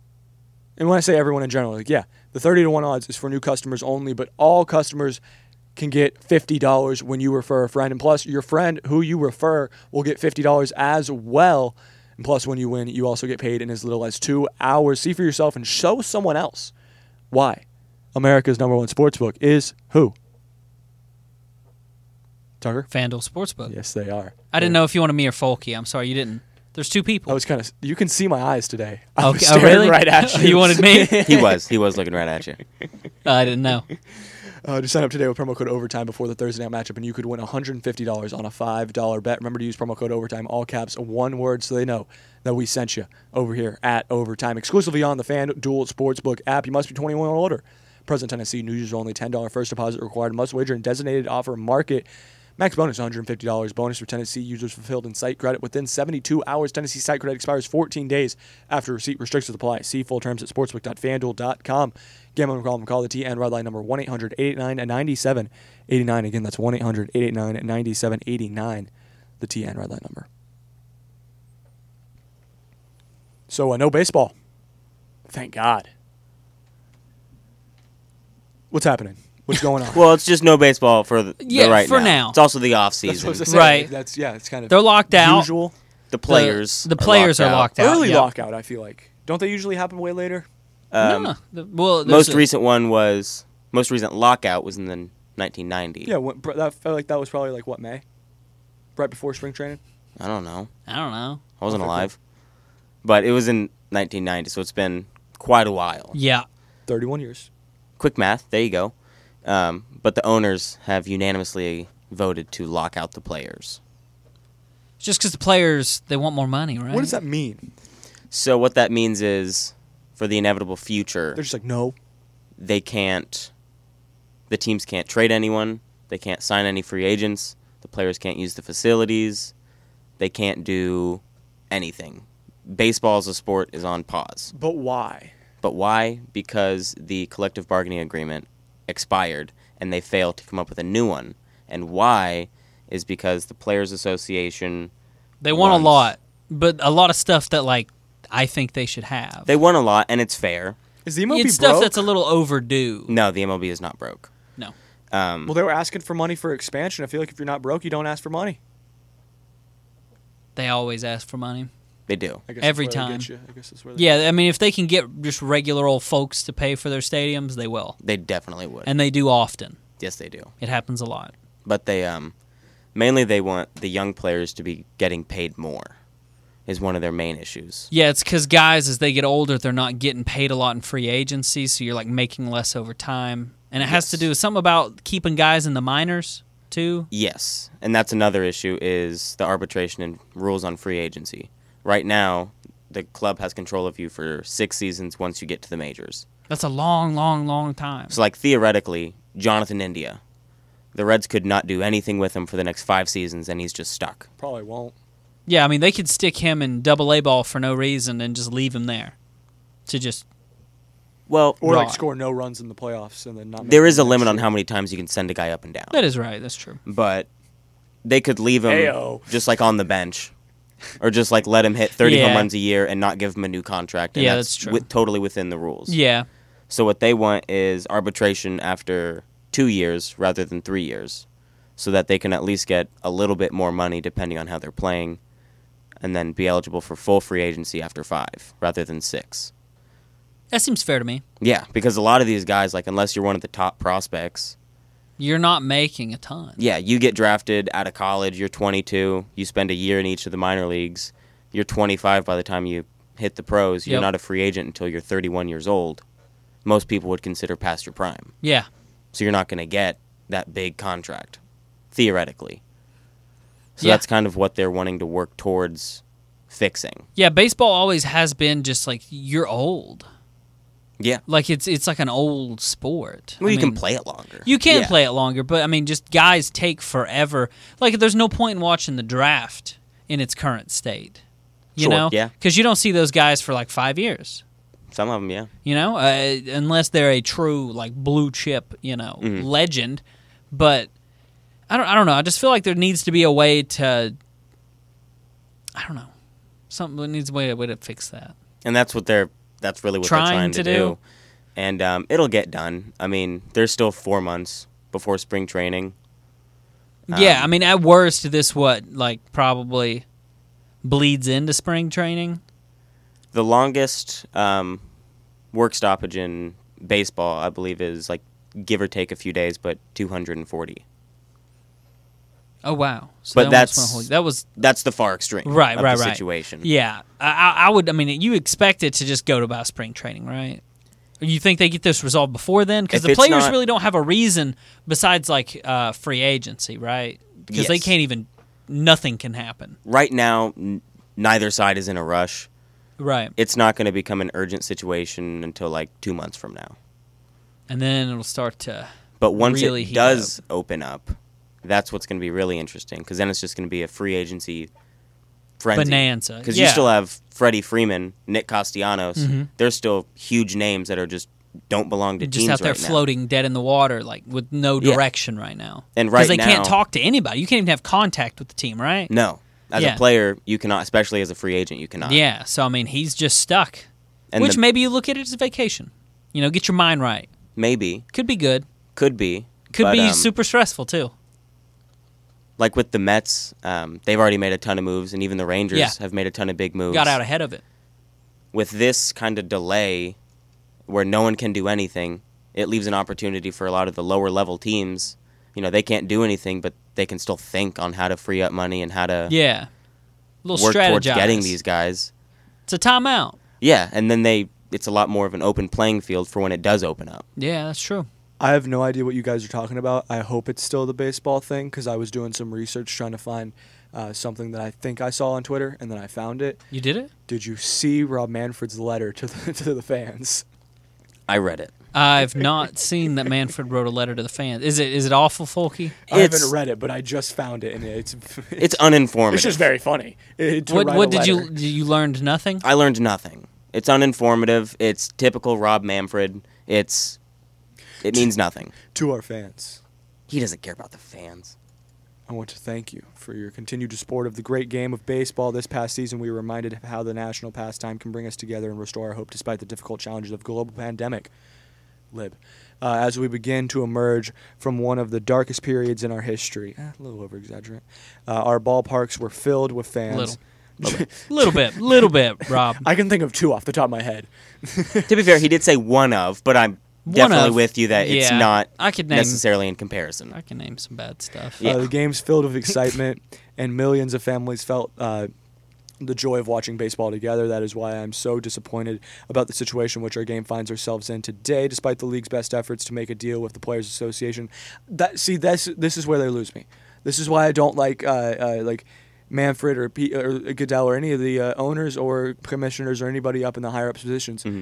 And when I say everyone in general, like, yeah, the thirty to one odds is for new customers only, but all customers can get fifty dollars when you refer a friend. And plus, your friend who you refer will get fifty dollars as well. And plus, when you win, you also get paid in as little as two hours. See for yourself and show someone else why America's number one sportsbook is who? Tucker?
FanDuel Sportsbook.
Yes, they are.
I didn't know if you wanted me or Folky. I'm sorry, you didn't. There's two people.
I was kind of. You can see my eyes today. I was
Okay, oh,
staring
really?
right at you.
You wanted me?
He was. He was looking right at you.
Uh, I didn't know.
Uh, to sign up today with promo code OVERTIME before the Thursday night matchup, and you could win one hundred fifty dollars on a five dollar bet. Remember to use promo code OVERTIME, all caps, one word, so they know that we sent you over here at OVERTIME. Exclusively on the FanDuel Sportsbook app. You must be twenty-one or older. Present Tennessee, new users only, ten dollars first deposit required. Must wager in designated offer market. Max bonus, one hundred fifty dollars. Bonus for Tennessee users fulfilled in site credit within seventy-two hours. Tennessee site credit expires fourteen days after receipt. Restrictions apply. See full terms at sportsbook dot fan duel dot com. Gambling problem, call the T N Red Line number one eight hundred eight eight nine nine seven eight nine. Again, that's one eight hundred eight eight nine nine seven eight nine, the T N Red Line number. So, uh, no baseball. Thank God. What's happening? What's going on?
Well, it's just no baseball for the,
Yeah,
the right
for
now.
now.
It's also the off
That's what I
season.
was gonna say.
Right.
That's, yeah, it's kind of
They're locked out.
usual.
The players.
The, the players
are
are
locked
locked out.
Early
yeah.
lockout, I feel like. Don't they usually happen way later?
out. Um,
no. The, well, there's
most
a-
recent one was most recent lockout was in the nineteen ninety.
Yeah, when, br- that felt like that was probably like what, May? Right before spring training?
I don't know.
I don't know.
I wasn't
Okay, cool.
alive, but it was in nineteen ninety, so it's been quite a while.
Yeah.
thirty-one years.
Quick math. There you go. Um, but the owners have unanimously voted to lock out the players.
Just because the players, they want more money, right?
What does that mean?
So what that means is, for the inevitable future,
They're just like, no.
they can't. The teams can't trade anyone. They can't sign any free agents. The players can't use the facilities. They can't do anything. Baseball as a sport is on pause.
But why?
But why? Because the collective bargaining agreement expired and they failed to come up with a new one. And why is because the Players Association
They want
wants-
a lot, but a lot of stuff that, like, I think they should have.
They want a lot, and it's fair.
Is the M L B
it's stuff
broke?
that's a little overdue.
No, the M L B is not broke.
No.
Um,
Well, they were asking for money for expansion. I feel like if you're not broke, you don't ask for money.
They always ask for money.
they do.
I guess
Every
that's where they
time.
get you. I guess that's where they
Yeah, I mean, if they can get just regular old folks to pay for their stadiums, they will.
They definitely would.
And they do often.
yes, they do.
It happens a lot.
But they, um, mainly they want the young players to be getting paid more. Is one of their main issues.
Yeah, it's because guys, as they get older, they're not getting paid a lot in free agency, so you're like making less over time. And it has to
Yes.
do with something about keeping guys in the minors, too.
Yes, and that's another issue is the arbitration and rules on free agency. Right now, the club has control of you for six seasons once you get to the majors.
That's a long, long, long time.
So, like, theoretically, Jonathan India, the Reds could not do anything with him for the next five seasons, and he's just stuck.
probably won't.
Yeah, I mean, they could stick him in double A ball for no reason and just leave him there to just.
Well,
Or like
Right.
score no runs in the playoffs and then not. make
there is
the
a limit
next
on
year.
how many times you can send a guy up and down.
That is right. That's true.
But they could leave him
Ayo.
just like on the bench, or just like let him hit thirty
Yeah.
home runs a year and not give him a new contract. And
Yeah,
that's
that's true.
wi- totally within the rules.
Yeah.
So what they want is arbitration after two years rather than three years, so that they can at least get a little bit more money depending on how they're playing, and then be eligible for full free agency after five rather than six.
That seems fair to me.
Yeah, because a lot of these guys, like unless you're one of the top prospects,
You're not making a ton.
yeah, you get drafted out of college, you're twenty-two, you spend a year in each of the minor leagues, you're twenty-five by the time you hit the pros, you're
Yep.
not a free agent until you're thirty-one years old. Most people would consider past your prime.
Yeah.
So you're not going to get that big contract, theoretically. So
Yeah.
that's kind of what they're wanting to work towards fixing.
Yeah, baseball always has been just like you're old.
Yeah.
Like it's it's like an old sport.
Well,
I
you can
mean,
play it longer.
You can
Yeah.
play it longer, but I mean, just guys take forever. Like, there's no point in watching the draft in its current state. You
Sure,
know,
yeah.
because you don't see those guys for like five years.
Some of them, yeah.
You know, uh, unless they're a true like blue chip, you know,
Mhm.
legend. But I don't, I don't know. I just feel like there needs to be a way to. I don't know. Something needs a way, a way to fix that.
And that's what they're. That's really what
Trying
they're trying
to
to,
do.
do. And um, it'll get done. I mean, there's still four months before spring training.
Yeah,
Um,
I mean, at worst, this what like probably bleeds into spring training.
The longest um, work stoppage in baseball, I believe, is like give or take a few days, but two hundred forty.
Oh wow! So
But
that
that's
almost went whole- that was
that's the far extreme
right,
of
right,
the
right.
situation.
Yeah, I, I I would. I mean, you expect it to just go to about spring training, right? You think they get this resolved before then? Because
If
the
it's
players
not-
really don't have a reason besides like uh, free agency, right? Because they
Yes.
can't even. Nothing can happen.
Right now, n- neither side is in a rush.
Right.
It's not going to become an urgent situation until like two months from now.
And then it'll start to.
But once
really
it
heat
does open up, that's what's going to be really interesting because then it's just going to be a free agency frenzy.
Bonanza.
Because
Yeah.
you still have Freddie Freeman, Nick Castellanos.
Mhm.
They're still huge names that are just don't belong to
just
teams
out there
right now.
floating dead in the water, like with no
Yeah.
direction right now.
And
Because
right
they can't
now-
talk to anybody. You can't even have contact with the team, right?
No. As
Yeah.
a player, you cannot, especially as a free agent, you cannot.
Yeah. So I mean, he's just stuck.
And
Which
the-
maybe you look at it as a vacation. You know, get your mind right.
Maybe.
Could be good.
Could be.
Could
but,
be
um,
super stressful too.
Like with the Mets, um, they've already made a ton of moves, and even the Rangers
Yeah.
have made a ton of big moves.
Got out ahead of it.
With this kind of delay where no one can do anything, it leaves an opportunity for a lot of the lower level teams. You know, they can't do anything, but they can still think on how to free up money and how to
Yeah. A little
work towards
strategize.
getting these guys.
It's a timeout.
Yeah, and then they it's a lot more of an open playing field for when it does open up.
Yeah, that's true.
I have no idea what you guys are talking about. I hope it's still the baseball thing because I was doing some research trying to find uh, something that I think I saw on Twitter, and then I found it.
You did it?
Did you see Rob Manfred's letter to the, to the fans?
I read it.
I've not seen that Manfred wrote a letter to the fans. Is it is it awful, Folky?
I
It's-
haven't read it, but I just found it, and it's
It's uninformative.
it's just very funny. uh, to
What
write
what
a
did you
letter.
did you learned nothing?
I learned nothing. It's uninformative. It's typical Rob Manfred. It's it means nothing.
to our fans?
He doesn't care about the fans.
I want to thank you for your continued support of the great game of baseball. This past season, we were reminded of how the national pastime can bring us together and restore our hope despite the difficult challenges of global pandemic. Lib. Uh, as we begin to emerge from one of the darkest periods in our history, eh, a little over-exaggerate, uh, our ballparks were filled with fans.
Little. little bit, little bit, Rob.
I can think of two off the top of my head.
To be fair, he did say one of, but I'm
One
definitely
of.
with you that it's
Yeah.
not
I could name
necessarily in comparison.
I can name some bad stuff.
Yeah.
Uh, the game's filled with excitement, and millions of families felt uh, the joy of watching baseball together. That is why I'm so disappointed about the situation which our game finds ourselves in today, despite the league's best efforts to make a deal with the Players Association. That see, this this is where they lose me. This is why I don't like uh, uh, like Manfred or, P- or Goodell or any of the uh, owners or commissioners or anybody up in the higher up positions,
Mhm.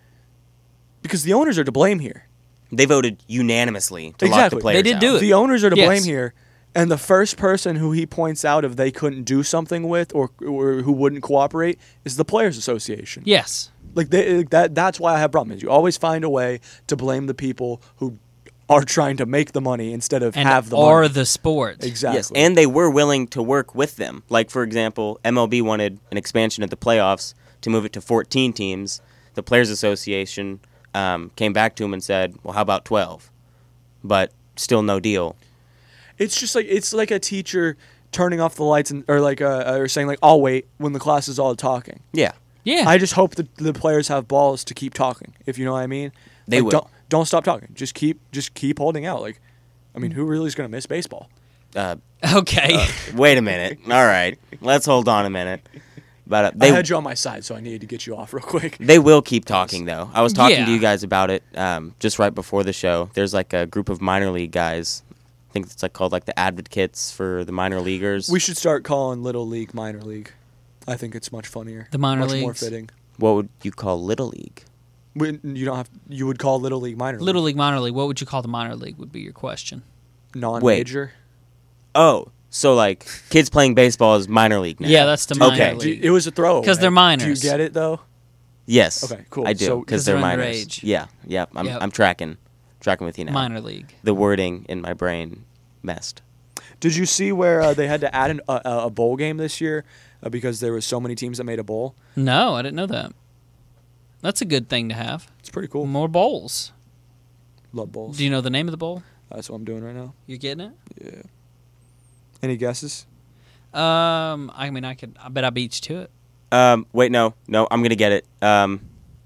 because the owners are to blame here.
They voted unanimously to lock
Exactly.
the players
They did
out.
do it.
The owners are to
Yes.
blame here. And the first person who he points out if they couldn't do something with or, or who wouldn't cooperate is the Players Association.
Yes.
Like they, that that's why I have problems. You always find a way to blame the people who are trying to make the money instead of
And
have the
are
money.
the sport.
Exactly.
Yes, and they were willing to work with them. Like, for example, M L B wanted an expansion of the playoffs to move it to fourteen teams. The Players Association um, came back to him and said, well, how about twelve? But still no deal.
It's just like it's like a teacher turning off the lights and or like uh, or saying like I'll wait when the class is all talking.
Yeah.
Yeah.
I just hope that the players have balls to keep talking. If you know what I mean.
They
Like,
will.
Don't, don't stop talking. Just keep just keep holding out. Like, I mean, who really is going to miss baseball?
Uh,
okay.
wait a minute. All right. Let's hold on a minute. But uh,
I
they
had you on my side, so I needed to get you off real quick.
they will keep talking, though. I was talking
Yeah.
to you guys about it um, just right before the show. There's like a group of minor league guys. I think it's like called like the advocates for the minor leaguers.
We should start calling Little League minor league. I think it's much funnier.
The minor
much more
leagues?
fitting.
What would you call Little League?
We, you don't have. You would call Little League minor
Little
league
league, minor league. What would you call the minor league? Would be your question.
non-major.
Oh, so like kids playing baseball is minor league now.
Yeah, that's the minor
Okay.
Do you-
league.
it was a throwaway
'Cause they're
Do you
minors.
get it though?
Yes.
Okay, cool.
I do
So-
because
'Cause
they're,
they're
minors.
underage.
Yeah, yeah. I'm
Yep.
I'm tracking, tracking with you now.
Minor league.
The wording in my brain messed.
Did you see where uh, they had to add an, a, a bowl game this year uh, because there was so many teams that made a bowl?
No, I didn't know that. That's a good thing to have.
It's pretty cool.
More bowls.
Love bowls.
Do you know the name of the bowl?
That's what I'm doing right now.
You're getting it?
Yeah. Any guesses?
Um, I mean, I could. I bet I beat you to it.
Um, wait, no, no, I'm gonna get it. Um,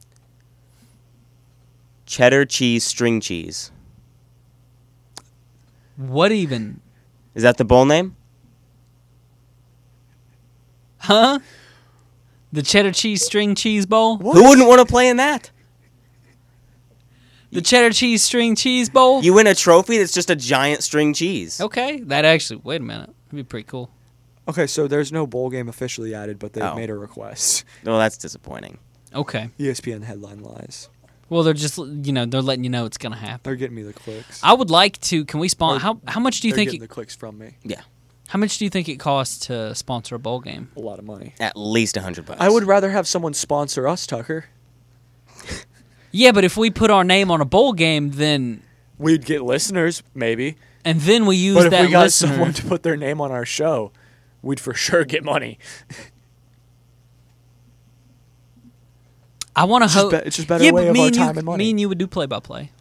cheddar cheese string cheese.
What even?
Is that the bowl name?
Huh? The cheddar cheese string cheese bowl?
Who wouldn't want to play in that?
The cheddar cheese string cheese bowl?
You win a trophy that's just a giant string cheese.
Okay, that actually. Wait a minute. That'd be pretty cool.
Okay, so there's no bowl game officially added, but they've
Oh.
made a request.
Well, that's disappointing.
Okay.
E S P N headline lies.
Well, they're just you know they're letting you know it's gonna happen.
They're getting me the clicks.
I would like to. Can we sponsor?
Or
How how much do you
They're
think?
getting
It,
the clicks from me?
Yeah,
how much do you think it costs to sponsor a bowl game?
A lot of money.
at least a hundred bucks.
I would rather have someone sponsor us, Tucker.
Yeah, but if we put our name on a bowl game, then
We'd get listeners, maybe.
and then we use
But if
that
we got
listener.
someone to put their name on our show, we'd for sure get money.
I want to
It's just
hope.
be- it's just better
yeah,
way
but
of
me
our
and
time
you,
and money.
Me and you would do play by play.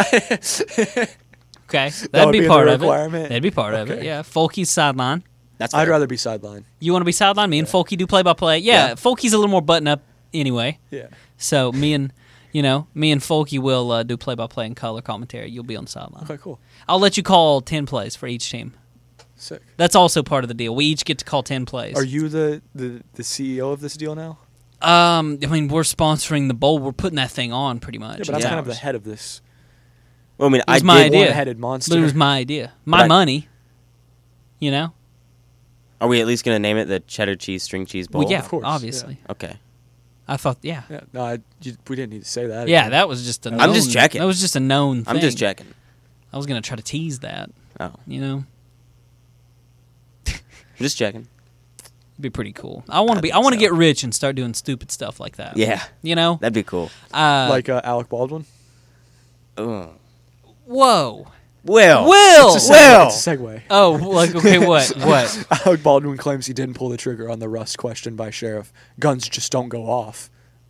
Okay, that'd
would
be
be
part
the
of it.
requirement?
That'd be part of it.
Okay.
Yeah, Folky's sideline.
That's
I'd
fair.
rather be sideline.
You want to be sideline? Me and Folky do play by play. Yeah,
Yeah.
Folky's a little more button up anyway.
Yeah.
So me and you know me and Folky will uh, do play by play and color commentary. You'll be on the sideline.
Okay, cool.
I'll let you call ten plays for each team.
Sick.
That's also part of the deal. We each get to call ten plays.
Are you the, the, the C E O of this deal now?
Um, I mean, we're sponsoring the bowl. We're putting that thing on pretty much.
Yeah, but I'm
It's
kind of the
ours.
head of this
Well, I mean,
It was
I
my
did.
idea.
one-headed monster.
But it was my idea, my
But I-
money. You know?
Are we at least gonna name it the cheddar cheese string cheese bowl?
Well, yeah,
of course,
obviously.
Okay.
I thought, yeah, yeah,
Yeah, no, I, you, we didn't need to say that.
that was just a.
I'm
known,
just checking.
That was just a known thing.
I'm just checking.
I was gonna try to tease that.
Oh,
You know,
I'm just checking.
it'd be pretty cool. I want
I
to be.
think
I want to
so.
get rich and start doing stupid stuff like that.
Yeah,
You know.
that'd be cool.
Uh,
Like uh, Alec Baldwin.
Oh.
whoa,
Will.
Will.
It's a segue.
Will.
It's a segue.
Oh, like okay, what? What?
Alec Baldwin claims he didn't pull the trigger on the Rust question by sheriff. Guns just don't go off,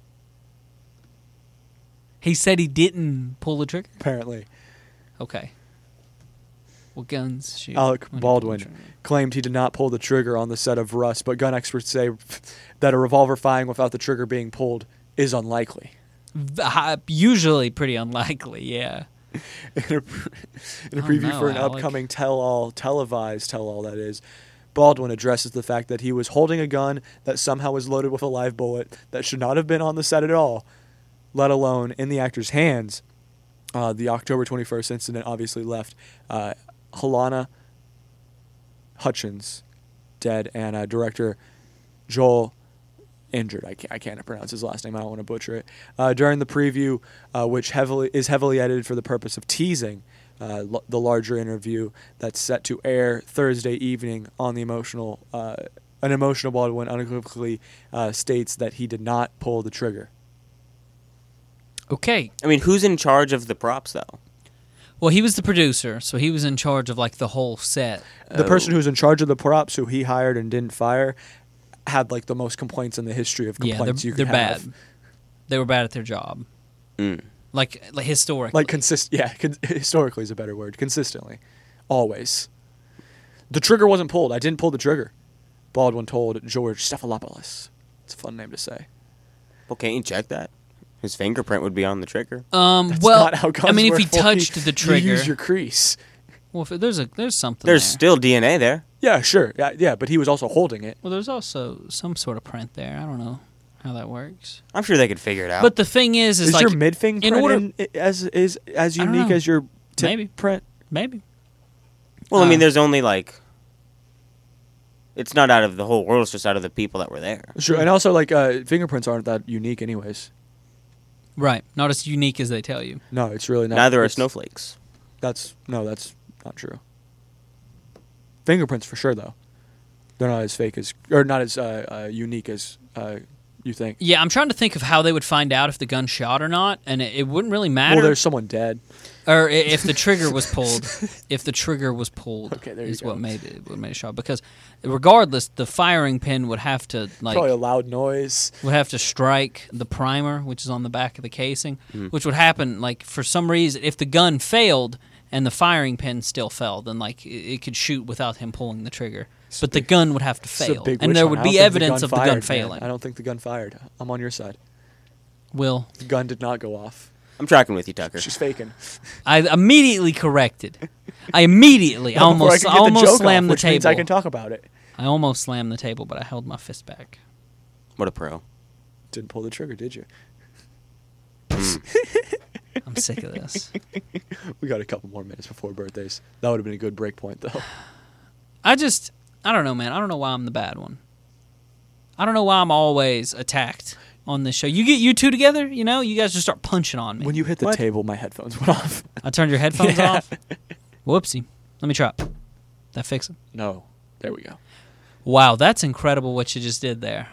He said he didn't pull the trigger.
apparently.
Okay. Well, guns shoot.
Alec
when you pull the
Baldwin
trigger.
claimed he did not pull the trigger on the set of Rust, but gun experts say that a revolver firing without the trigger being pulled is unlikely.
V- hi- Usually pretty unlikely. Yeah.
In a, in a
Oh,
preview
no,
for an
Alec.
upcoming tell-all, televised tell-all that is, Baldwin addresses the fact that he was holding a gun that somehow was loaded with a live bullet that should not have been on the set at all, let alone in the actor's hands. Uh, the October twenty-first incident obviously left uh, Helena Hutchins dead and uh, director Joel injured. I can't, I can't pronounce his last name. I don't want to butcher it. Uh, during the preview, uh, which heavily is heavily edited for the purpose of teasing uh, l- the larger interview that's set to air Thursday evening on the emotional, uh, an emotional Baldwin unequivocally uh, states that he did not pull the trigger.
Okay.
I mean, who's in charge of the props though?
Well, he was the producer, so he was in charge of like the whole set.
The
Oh.
person who's in charge of the props, who he hired and didn't fire, had like the most complaints in the history of
Yeah,
complaints
they're,
you
they're
could
bad.
have.
They were bad at their job.
Mm.
Like, like historically.
Like consist, yeah, con- historically is a better word. Consistently, always. The trigger wasn't pulled. I didn't pull the trigger. Baldwin told George Stephanopoulos. It's a fun name to say.
Well, can't you check that? His fingerprint would be on the trigger.
um,
That's
well,
not how guns
I mean, if
work,
he
Folky.
touched the
You
trigger,
use your crease.
well, if there's a there's something.
There's
there.
still D N A there.
Yeah, sure. Yeah, yeah, but he was also holding it.
Well, there's also some sort of print there. I don't know how that works.
I'm sure they could figure it out.
But the thing is, is,
Is
like
your mid finger
in
print
order-
in- as is as
I don't
unique
know.
as your tip
Maybe.
print?
maybe.
well, I mean,
uh,
there's only like. It's not out of the whole world. It's just out of the people that were there.
Sure, and also like uh, fingerprints aren't that unique, anyways.
Right. Not as unique as they tell you.
No, it's really not.
Neither are
it's-
snowflakes.
That's no, that's not true. Fingerprints for sure, though. They're not as fake as, or not as uh, uh, unique as uh, you think.
Yeah, I'm trying to think of how they would find out if the gun shot or not, and it, it wouldn't really matter.
Well, there's someone dead.
or i- if the trigger was pulled. If the trigger was pulled,
Okay, there you
is what
go.
made it what made it shot. Because regardless, the firing pin would have to like
Probably a loud noise.
would have to strike the primer, which is on the back of the casing,
Hmm.
which would happen like for some reason if the gun failed and the firing pin still fell, then like it, it could shoot without him pulling the trigger. But the gun would have to
It's a
fail,
big
and
witch
there
hunt.
would
I don't
be
think
evidence
gun
of the
fired,
gun
man.
failing.
I don't think the gun fired. I'm on your side.
Will,
The gun did not go off.
I'm tracking with you, Tucker.
She's faking.
I immediately corrected. I immediately, I
Not before
almost,
can
I
get the
almost
joke
slammed
off,
the
which means
table.
I can talk about it.
I almost slammed the table, but I held my fist back.
What a pro.
Didn't pull the trigger, did you?
I'm sick of this.
We got a couple more minutes before birthdays. That would have been a good break point, though.
I just, I don't know, man. I don't know why I'm the bad one. I don't know why I'm always attacked on this show. You get you two together, you know, you guys just start punching on me.
When you hit the
What?
table, my headphones went off.
I turned your headphones
Yeah.
off. Whoopsie. Let me try. That fix it.
No. There we go.
Wow, that's incredible what you just did there.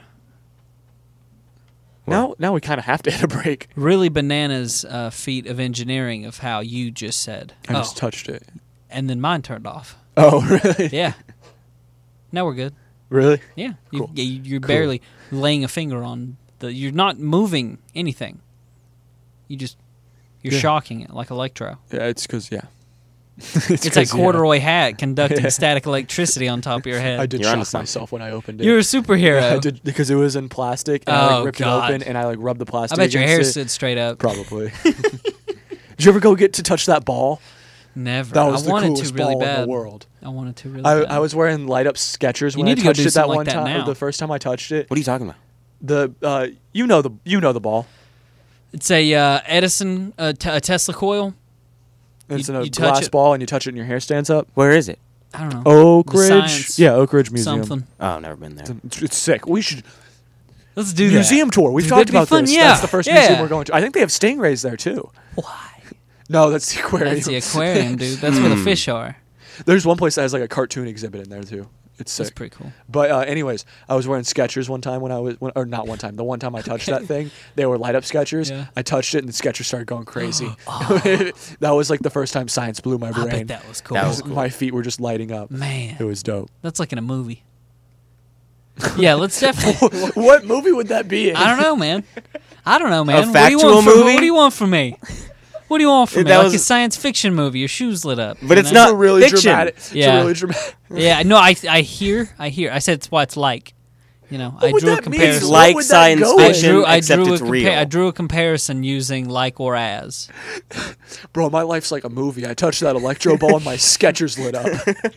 Now, now we kind of have to hit a break.
Really bananas uh, feat of engineering of how you just said.
I
oh,
just touched it.
and then mine turned off.
Oh, really?
Yeah. Now we're good.
Really?
Yeah. You,
Cool.
yeah, you- You're
Cool.
barely laying a finger on the. You're not moving anything. You just. You're
Yeah.
shocking it like electro.
Yeah, it's because, yeah.
It's, that
'cause, yeah.
corduroy hat conducting
Yeah.
static electricity on top of your head.
I did
You're onto
shock
something.
myself when I opened it.
You're a superhero.
I did because it was in plastic, and I
Oh,
like, ripped
God.
it open, and I like rubbed the
I
plastic.
bet your
against
hair
it.
stood straight up.
Probably. Did you ever go get to touch that ball?
Never.
That was
I
the
wanted
coolest
to really
ball
bad.
in the world.
I wanted to really
I,
bad.
I was wearing light up Skechers
You
when
need
I
to go
touched
do
it that
something like
one
that
time.
now.
The first time I touched it,
What are you talking about?
the uh, you know the you know the ball.
It's a uh, Edison, uh, t- a Tesla coil.
It's
You-
in a
you touch
glass
it-
ball, and you touch it, and your hair stands up.
Where is it?
I don't know.
Oak
The
Ridge,
science
yeah, Oak Ridge Museum.
Something.
Oh, never been there.
It's, it's sick. We should
Let's do that.
museum tour. We've
Dude,
talked
that'd be
about
fun,
this.
yeah.
That's the first
Yeah.
museum we're going to. I think they have stingrays there too.
Why?
No, that's the aquarium.
That's the aquarium, dude. That's where the fish are.
There's one place that has like a cartoon exhibit in there too. It's sick.
That's pretty cool.
But uh, anyways, I was wearing Skechers one time when I was, when, or not one time. The one time I touched that thing, they were light up Skechers.
Yeah.
I touched it and the Skechers started going crazy. That was like the first time science blew my
I
brain.
bet that was cool.
That was cool.
My feet were just lighting up.
Man,
It was dope.
that's like in a movie. Yeah, let's definitely.
What movie would that be in?
I don't know, man. I don't know, man. What do you
factual
want from,
movie?
What do you want from me? What do you want from me?
That
Like
was-
a science fiction movie. Your shoes lit up.
But
you
it's
know?
not
It's a really
fiction.
dramatic. It's
Yeah.
a really dramatic.
Yeah, no, I I hear, I hear. I said it's what it's like. You know, I
would
drew a
that mean?
comparison.
It's
What
like
would that
science
go
I
in?
fiction,
drew, I
except
drew a
it's
compa-
real.
I drew a comparison using like or as.
Bro, my life's like a movie. I touched that electro ball and my Skechers lit up.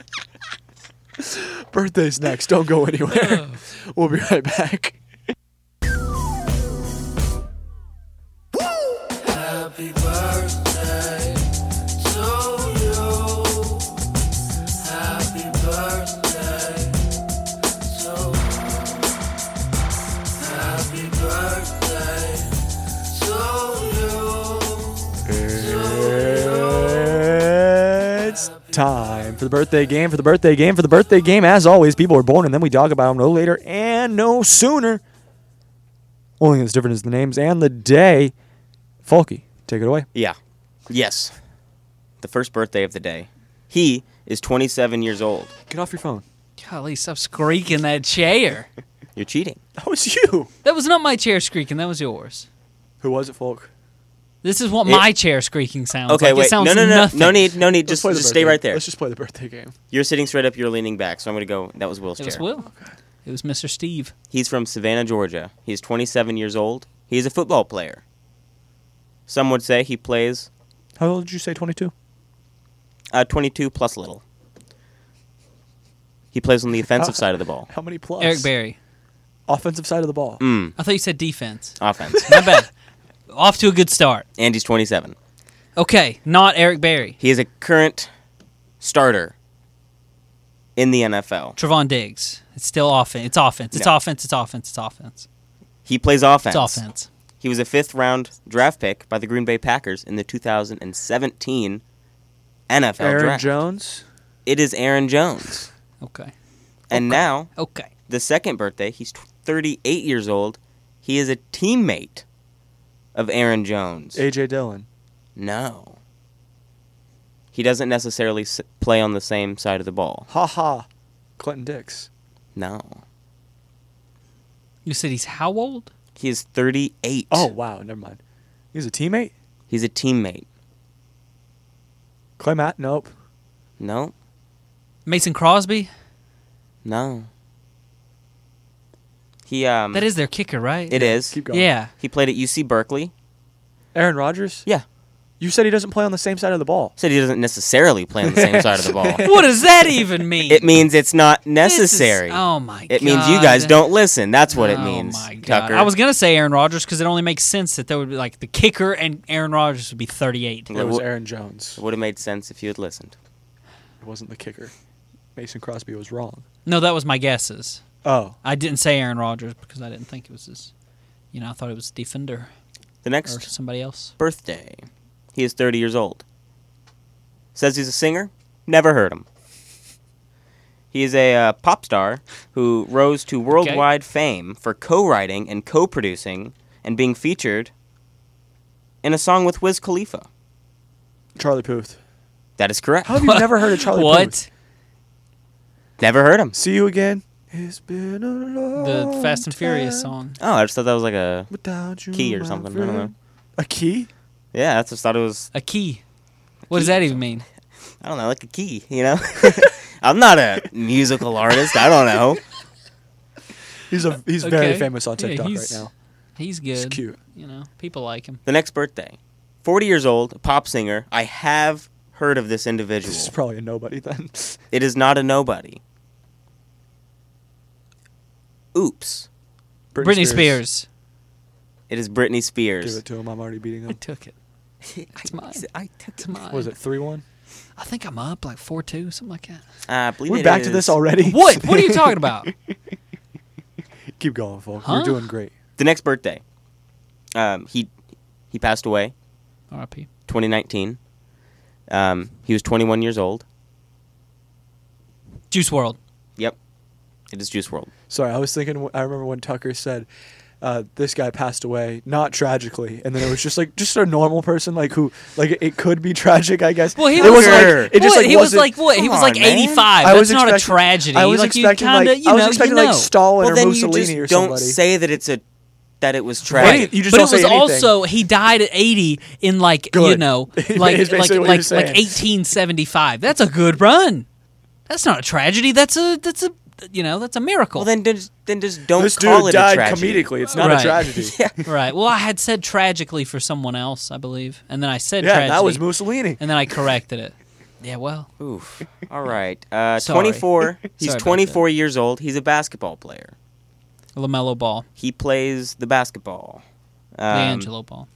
Birthday's next. Don't go anywhere. We'll be right back.
Happy birthday to you. Happy birthday to Happy birthday to you.
It's time for the birthday game, for the birthday game, for the birthday game. As always, people are born and then we talk about them no later and no sooner. Only thing that's different is the names and the day. Folky, take it away.
Yeah. Yes. The first birthday of the day. He is twenty-seven years old.
Get off your phone.
Golly, stop squeaking that chair.
You're cheating.
That was you.
That was not my chair squeaking. That was yours.
Who was it, Folk?
This is what
It-
my chair squeaking sounds
Okay,
like.
wait.
It sounds
No, no, no.
nothing.
No need. No need.
Let's
Just,
play the
just stay
birthday-
right there.
Let's just play the birthday game.
You're sitting straight up. You're leaning back. So I'm going to go. That was Will's
It was
chair.
Will. It was Mister Steve.
He's from Savannah, Georgia. He's twenty-seven years old. He's a football player. Some would say he plays
How old did you say, twenty-two?
uh, twenty-two plus little. He plays on the offensive
How-
side of the ball.
How many plus?
Eric Berry.
Offensive side of the ball.
Mm,
I thought you said defense.
offense.
My bad. Off to a good start.
And he's twenty-seven.
Okay, not Eric Berry.
He is a current starter in the N F L.
Trevon Diggs. It's still offense. It's offense. It's
No.
offense. It's offense. It's offense.
He plays offense.
It's offense.
He was a fifth round draft pick by the Green Bay Packers in the two thousand seventeen N F L
Aaron
draft.
Jones.
It is Aaron Jones.
Okay.
And now,
Okay.
the second birthday, he's t- thirty-eight years old. He is a teammate of Aaron Jones.
A J Dillon.
No. He doesn't necessarily s- play on the same side of the ball.
Ha ha. Clinton Dix.
No.
You said he's how old?
He is thirty-eight.
Oh, wow. Never mind. He's a teammate?
He's a teammate.
Clay Matt? Nope.
No.
Mason Crosby?
No. He um.
That is their kicker, right?
It is.
Keep going.
Yeah.
He played at U C Berkeley.
Aaron Rodgers?
Yeah.
You said he doesn't play on the same side of the ball.
Said he doesn't necessarily play on the same side of the ball.
What does that even mean?
It means it's not
This is-
necessary.
oh my god.
It means you guys don't listen. That's what it
Oh
means,
my God.
Tucker.
I was gonna say Aaron Rodgers because it only makes sense that there would be like the kicker and Aaron Rodgers would be thirty-eight.
It was Aaron Jones.
It would have made sense if you had listened.
It wasn't the kicker. Mason Crosby was wrong.
No, that was my guesses.
Oh.
I didn't say Aaron Rodgers because I didn't think it was his. You know, I thought it was defender
The
or
next
somebody else.
birthday. He is thirty years old. Says he's a singer. Never heard him. He is a uh, pop star who rose to worldwide fame for co-writing and co-producing and being featured in a song with Wiz Khalifa.
Charlie Puth.
That is correct.
How have you never heard of Charlie
What?
Puth?
Never heard him.
See you again. It's been a long
The Fast and Furious
time
song.
Oh, I just thought that was like a
without you,
key or
my
something. I don't know.
friend. A key?
Yeah, I just thought it was,
A key. What does that even mean?
I don't know, like a key, you know? I'm not a musical artist. I don't know.
He's a he's very
Okay.
famous on
Yeah,
TikTok
he's-
right now.
He's good.
He's cute.
You know, people like him.
The next birthday. forty years old, a pop singer. I have heard of this individual.
This is probably a nobody then.
It is not a nobody. Oops.
Britney, Spears.
It is Britney
Give
Spears.
it to him. I'm already beating
I
him.
took it. It's mine.
I took
It's mine.
Was it three one?
I think I'm up like four two, something like that.
I believe
We're
it
back to
is-
this already.
What? What are you talking about?
Keep going, folks.
Huh?
You're doing great.
The next birthday. Um, he he passed away,
R I P
twenty nineteen. Um, he was twenty-one years old.
Juice world.
Yep. It is Juice world.
Sorry, I was thinking. I remember when Tucker said, uh, "This guy passed away, not tragically," and then it was just like just a normal person, like who, like it could be tragic, I guess.
Well, he
it
was
was
like,
like it just
what?
like
he was
wasn't-
like what? He
Come
was like
on, man.
eighty-five.
I
That's
was
not a
expecting-
tragedy.
I was
like
expecting
you kinda,
like
you
I was
know,
expecting
you know.
like Stalin
Well,
or
then you
Mussolini
just
or
don't
somebody.
say that it's a that it was
Right.
tragic.
You just
but
don't
it was
say anything.
also he died at eighty in like you
Good.
know
Is
like like
basically what
like,
you're
like
saying.
eighteen seventy-five. That's a good run. That's not a tragedy. That's a that's a you know that's a miracle.
Well, then just then just don't
This
call
dude
it a
died
tragedy.
comedically. It's not
Right.
a tragedy.
Yeah.
right. Well, I had said tragically for someone else, I believe, and then I said
Yeah,
tragedy,
that was Mussolini.
and then I corrected it. Yeah. Well.
Oof. All right. Uh,
Sorry.
twenty-four. He's
Sorry about
twenty-four years old. He's a basketball player.
LaMelo Ball,
He plays the basketball. Um,
LiAngelo Ball.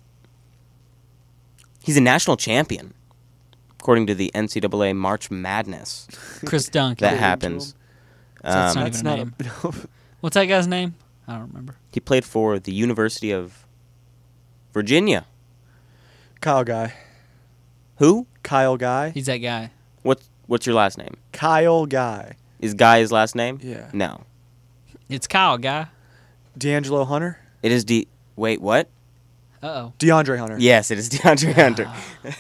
He's a national champion, according to the N C double A March Madness.
Chris Duncan.
That happens.
That's
Um,
not
That's
even a
not
name.
a.
What's that guy's name? I don't remember.
he played for the University of Virginia.
Kyle Guy.
Who?
Kyle Guy.
He's that guy.
What's What's your last name?
Kyle Guy.
Is Guy his last name?
Yeah.
No.
It's Kyle guy.
D'Angelo Hunter.
It is D. Wait, what?
Uh oh.
DeAndre Hunter.
Yes, it is DeAndre Hunter.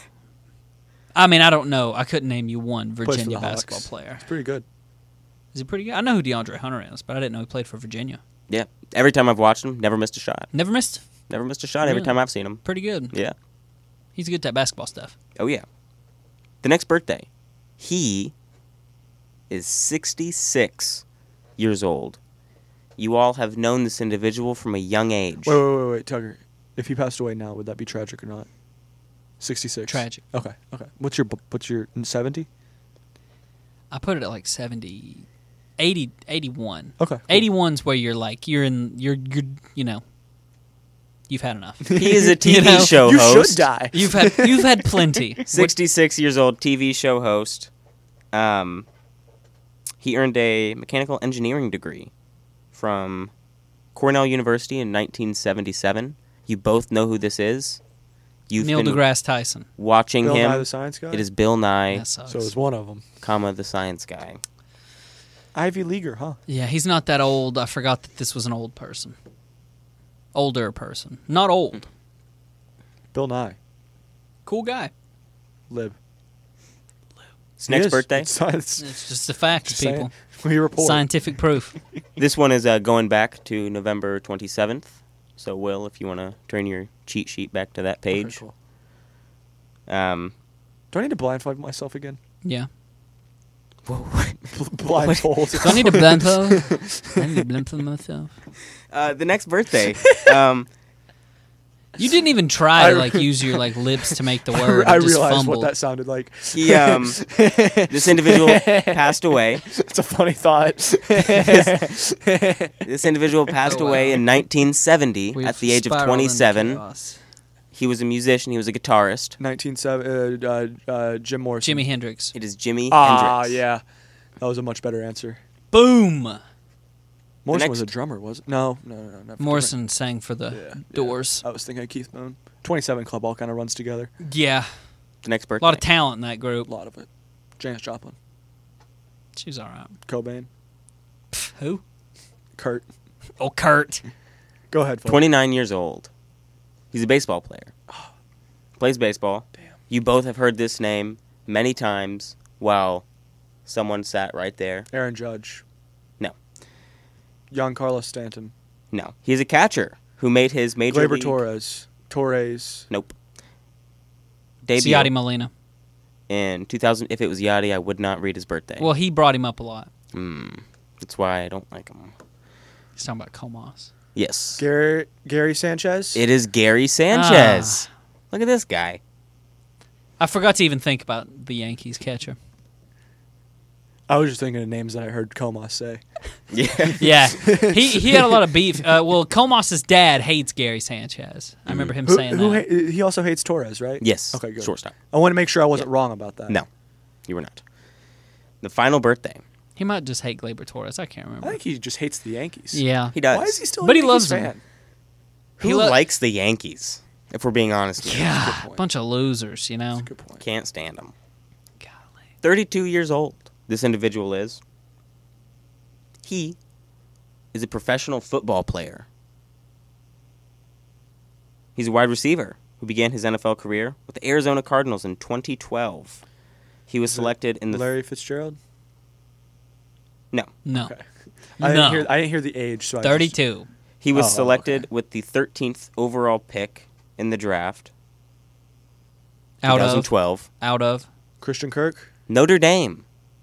I mean, I don't know. I couldn't name you one
Plays for
Virginia
the Hawks.
basketball player.
It's pretty good.
Is he pretty good? I know who DeAndre Hunter is, but I didn't know he played for Virginia.
Yeah. Every time I've watched him, never missed a shot.
Never missed.
Never missed a shot. Every
Really?
time I've seen him.
Pretty good.
Yeah.
He's good at that basketball stuff.
Oh yeah. The next birthday, he is sixty-six years old. You all have known this individual from a young age.
Wait, wait, wait, wait, Tucker. If he passed away now, would that be tragic or not? Sixty-six.
Tragic.
Okay. Okay. What's your bu- what's your seventy?
I put it at like seventy, eighty, eighty-one.
Okay. cool.
eighty-one's where you're like you're in you're you're you know you've had enough.
He is a T V
You know,
show
You
host.
should die.
You've had you've had plenty.
sixty-six years old T V show host. Um, he earned a mechanical engineering degree from Cornell University in nineteen seventy-seven. You both know who this is. You've
Neil
been
deGrasse Tyson.
watching
Bill
him.
Nye the Science Guy.
It is Bill Nye,
That sucks.
So it was one of them.
comma the science guy.
Ivy Leaguer, huh?
Yeah, he's not that old. I forgot that this was an old person. Older person. Not old.
Bill Nye.
Cool guy.
Lib.
His
He
next
is.
birthday.
It's, it's,
It's just the facts,
just saying.
people.
We report.
Scientific proof.
This one is uh, going back to November twenty-seventh. So, Will, if you want to turn your cheat sheet back to that
Okay,
page.
cool.
Um,
Do I need to blindfold myself again?
Yeah.
Blindfold.
Do I need to blindfold? I need to blindfold myself.
Uh, the next birthday. um,
You didn't even try
I-
to like use your like lips to make the word.
I
You just
realized
fumbled.
what that sounded like.
he, um, this individual passed away.
It's a funny thought.
This individual passed
Oh, wow.
away in nineteen seventy
We've
at the age of
spiraled into
twenty-seven.
chaos.
He was a musician. He was a guitarist.
nineteen seventy, uh, uh, uh, Jim Morrison.
Jimi Hendrix.
It is Jimi
Ah,
Hendrix.
yeah. That was a much better answer.
Boom.
Morrison
next-
was a drummer, was it? No, no, no, no. not for
Morrison sang for the
drummer. Yeah,
Doors.
yeah. I was thinking of Keith Moon. twenty-seven Club all kind of runs together.
Yeah.
The next
A
birthday.
lot of talent in that group.
A lot of it. Janis Joplin.
She's all right.
Cobain.
Who?
Kurt.
Oh, Kurt.
Go ahead, folks.
twenty-nine years old. He's a baseball player. Plays baseball.
Damn.
You both have heard this name many times while someone sat right there.
Aaron Judge.
No.
Giancarlo Stanton.
No. He's a catcher who made his major
Gleyber
league...
Torres. Torres.
Nope. Debut
Yadi Molina.
in two thousand. If it was Yachty, I would not read his birthday.
Well, he brought him up a lot.
Hmm. That's why I don't like him.
He's talking about Comas.
Yes.
Gary Gary Sanchez.
It is Gary Sanchez. Look at this guy.
I forgot to even think about the Yankees catcher.
I was just thinking of names that I heard Comas say.
Yeah.
Yeah, he he had a lot of beef. Uh, well, Comas' dad hates Gary Sanchez. I remember him
Who,
saying
who
that.
ha- he also hates Torres, right?
Yes.
Okay, good.
Shortstop.
I want to make sure I wasn't wrong about that.
No, you were not. The final birthday.
He might just hate Gleyber Torres. I can't
I
remember.
think he just hates the Yankees.
Yeah,
He does.
Why is he still?
But
a
he
Yankees
loves 'em.
fan?
Who
He lo-
likes the Yankees? If we're being honest here.
yeah,
point.
bunch of losers. You know.
Good point.
Can't stand them.
Golly.
thirty-two years old. This individual is. He is a professional football player. He's a wide receiver who began his N F L career with the Arizona Cardinals in twenty twelve. He was
Is it
selected in the
Larry Fitzgerald.
no.
No,
Okay. I
no.
didn't hear. I didn't hear the age. So I just-
Thirty-two.
He was
Oh,
selected
okay.
with the thirteenth overall pick in the draft.
Out of.
twenty twelve.
Out of.
Christian Kirk.
Notre Dame,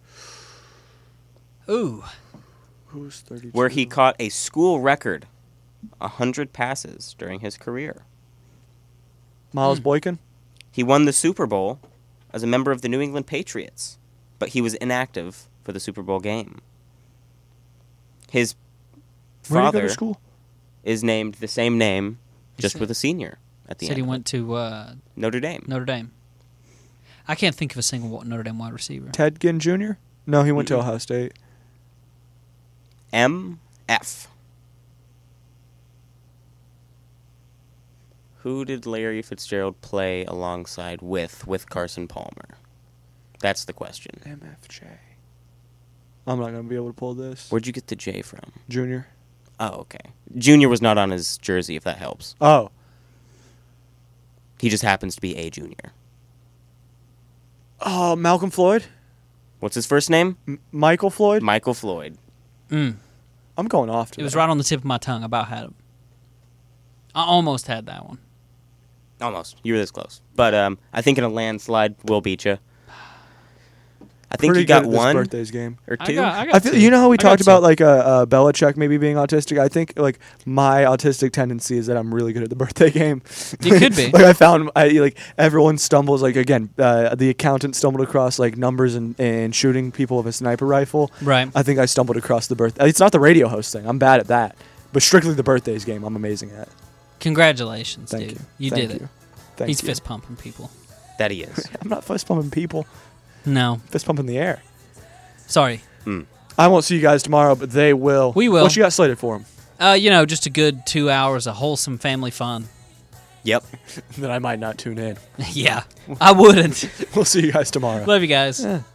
Ooh.
Who's thirty-two?
where he caught a school record, one hundred passes during his career.
Miles
Hmm.
Boykin.
He won the Super Bowl as a member of the New England Patriots, but he was inactive for the Super Bowl game. His
Where did he go
father
to school?
is named the same name, just
said-
with a senior at the
Said
end.
he
of it.
went to uh,
Notre Dame.
Notre Dame. I can't think of a single wa- Notre Dame wide receiver.
Ted Ginn Junior No, he went to
Mm-mm.
Ohio State.
M F. Who did Larry Fitzgerald play alongside with with Carson Palmer? That's the question.
M F J. I'm not gonna be able to pull this.
Where'd you get the J from?
Junior.
Oh, okay. Junior was not on his jersey, if that helps.
Oh,
He just happens to be a junior.
oh, Malcolm Floyd.
What's his first name?
M- Michael Floyd.
Michael Floyd.
Mm.
I'm going off. To
It was
that.
right on the tip of my tongue. I about had him. I almost had that one.
Almost. You were this close. But um, I think in a landslide, we'll beat you. I think
Pretty
you got
good at this
one
birthdays game.
or
I
two.
got, I got
I feel
two.
you know how we
I got
talked
two.
about like uh, uh, Belichick maybe being autistic. I think like my autistic tendency is that I'm really good at the birthday game.
You could be.
Like I found I like everyone stumbles like again uh, the accountant stumbled across like numbers and, and shooting people with a sniper rifle.
Right.
I think I stumbled across the birth. It's not the radio host thing. I'm bad at that. But strictly the birthdays game, I'm amazing at.
Congratulations,
Thank
dude.
you.
You
Thank
did
you.
it.
Thank
He's
you.
fist pumping people.
That he is.
I'm not fist pumping people.
No.
Fist pumping the air.
Sorry.
I won't see you guys tomorrow, but they will.
We will.
What you got slated for them?
Uh, you know, just a good two hours of wholesome family fun.
Yep.
Then I might not tune in.
Yeah. I wouldn't.
We'll see you guys tomorrow.
Love you guys.
Yeah.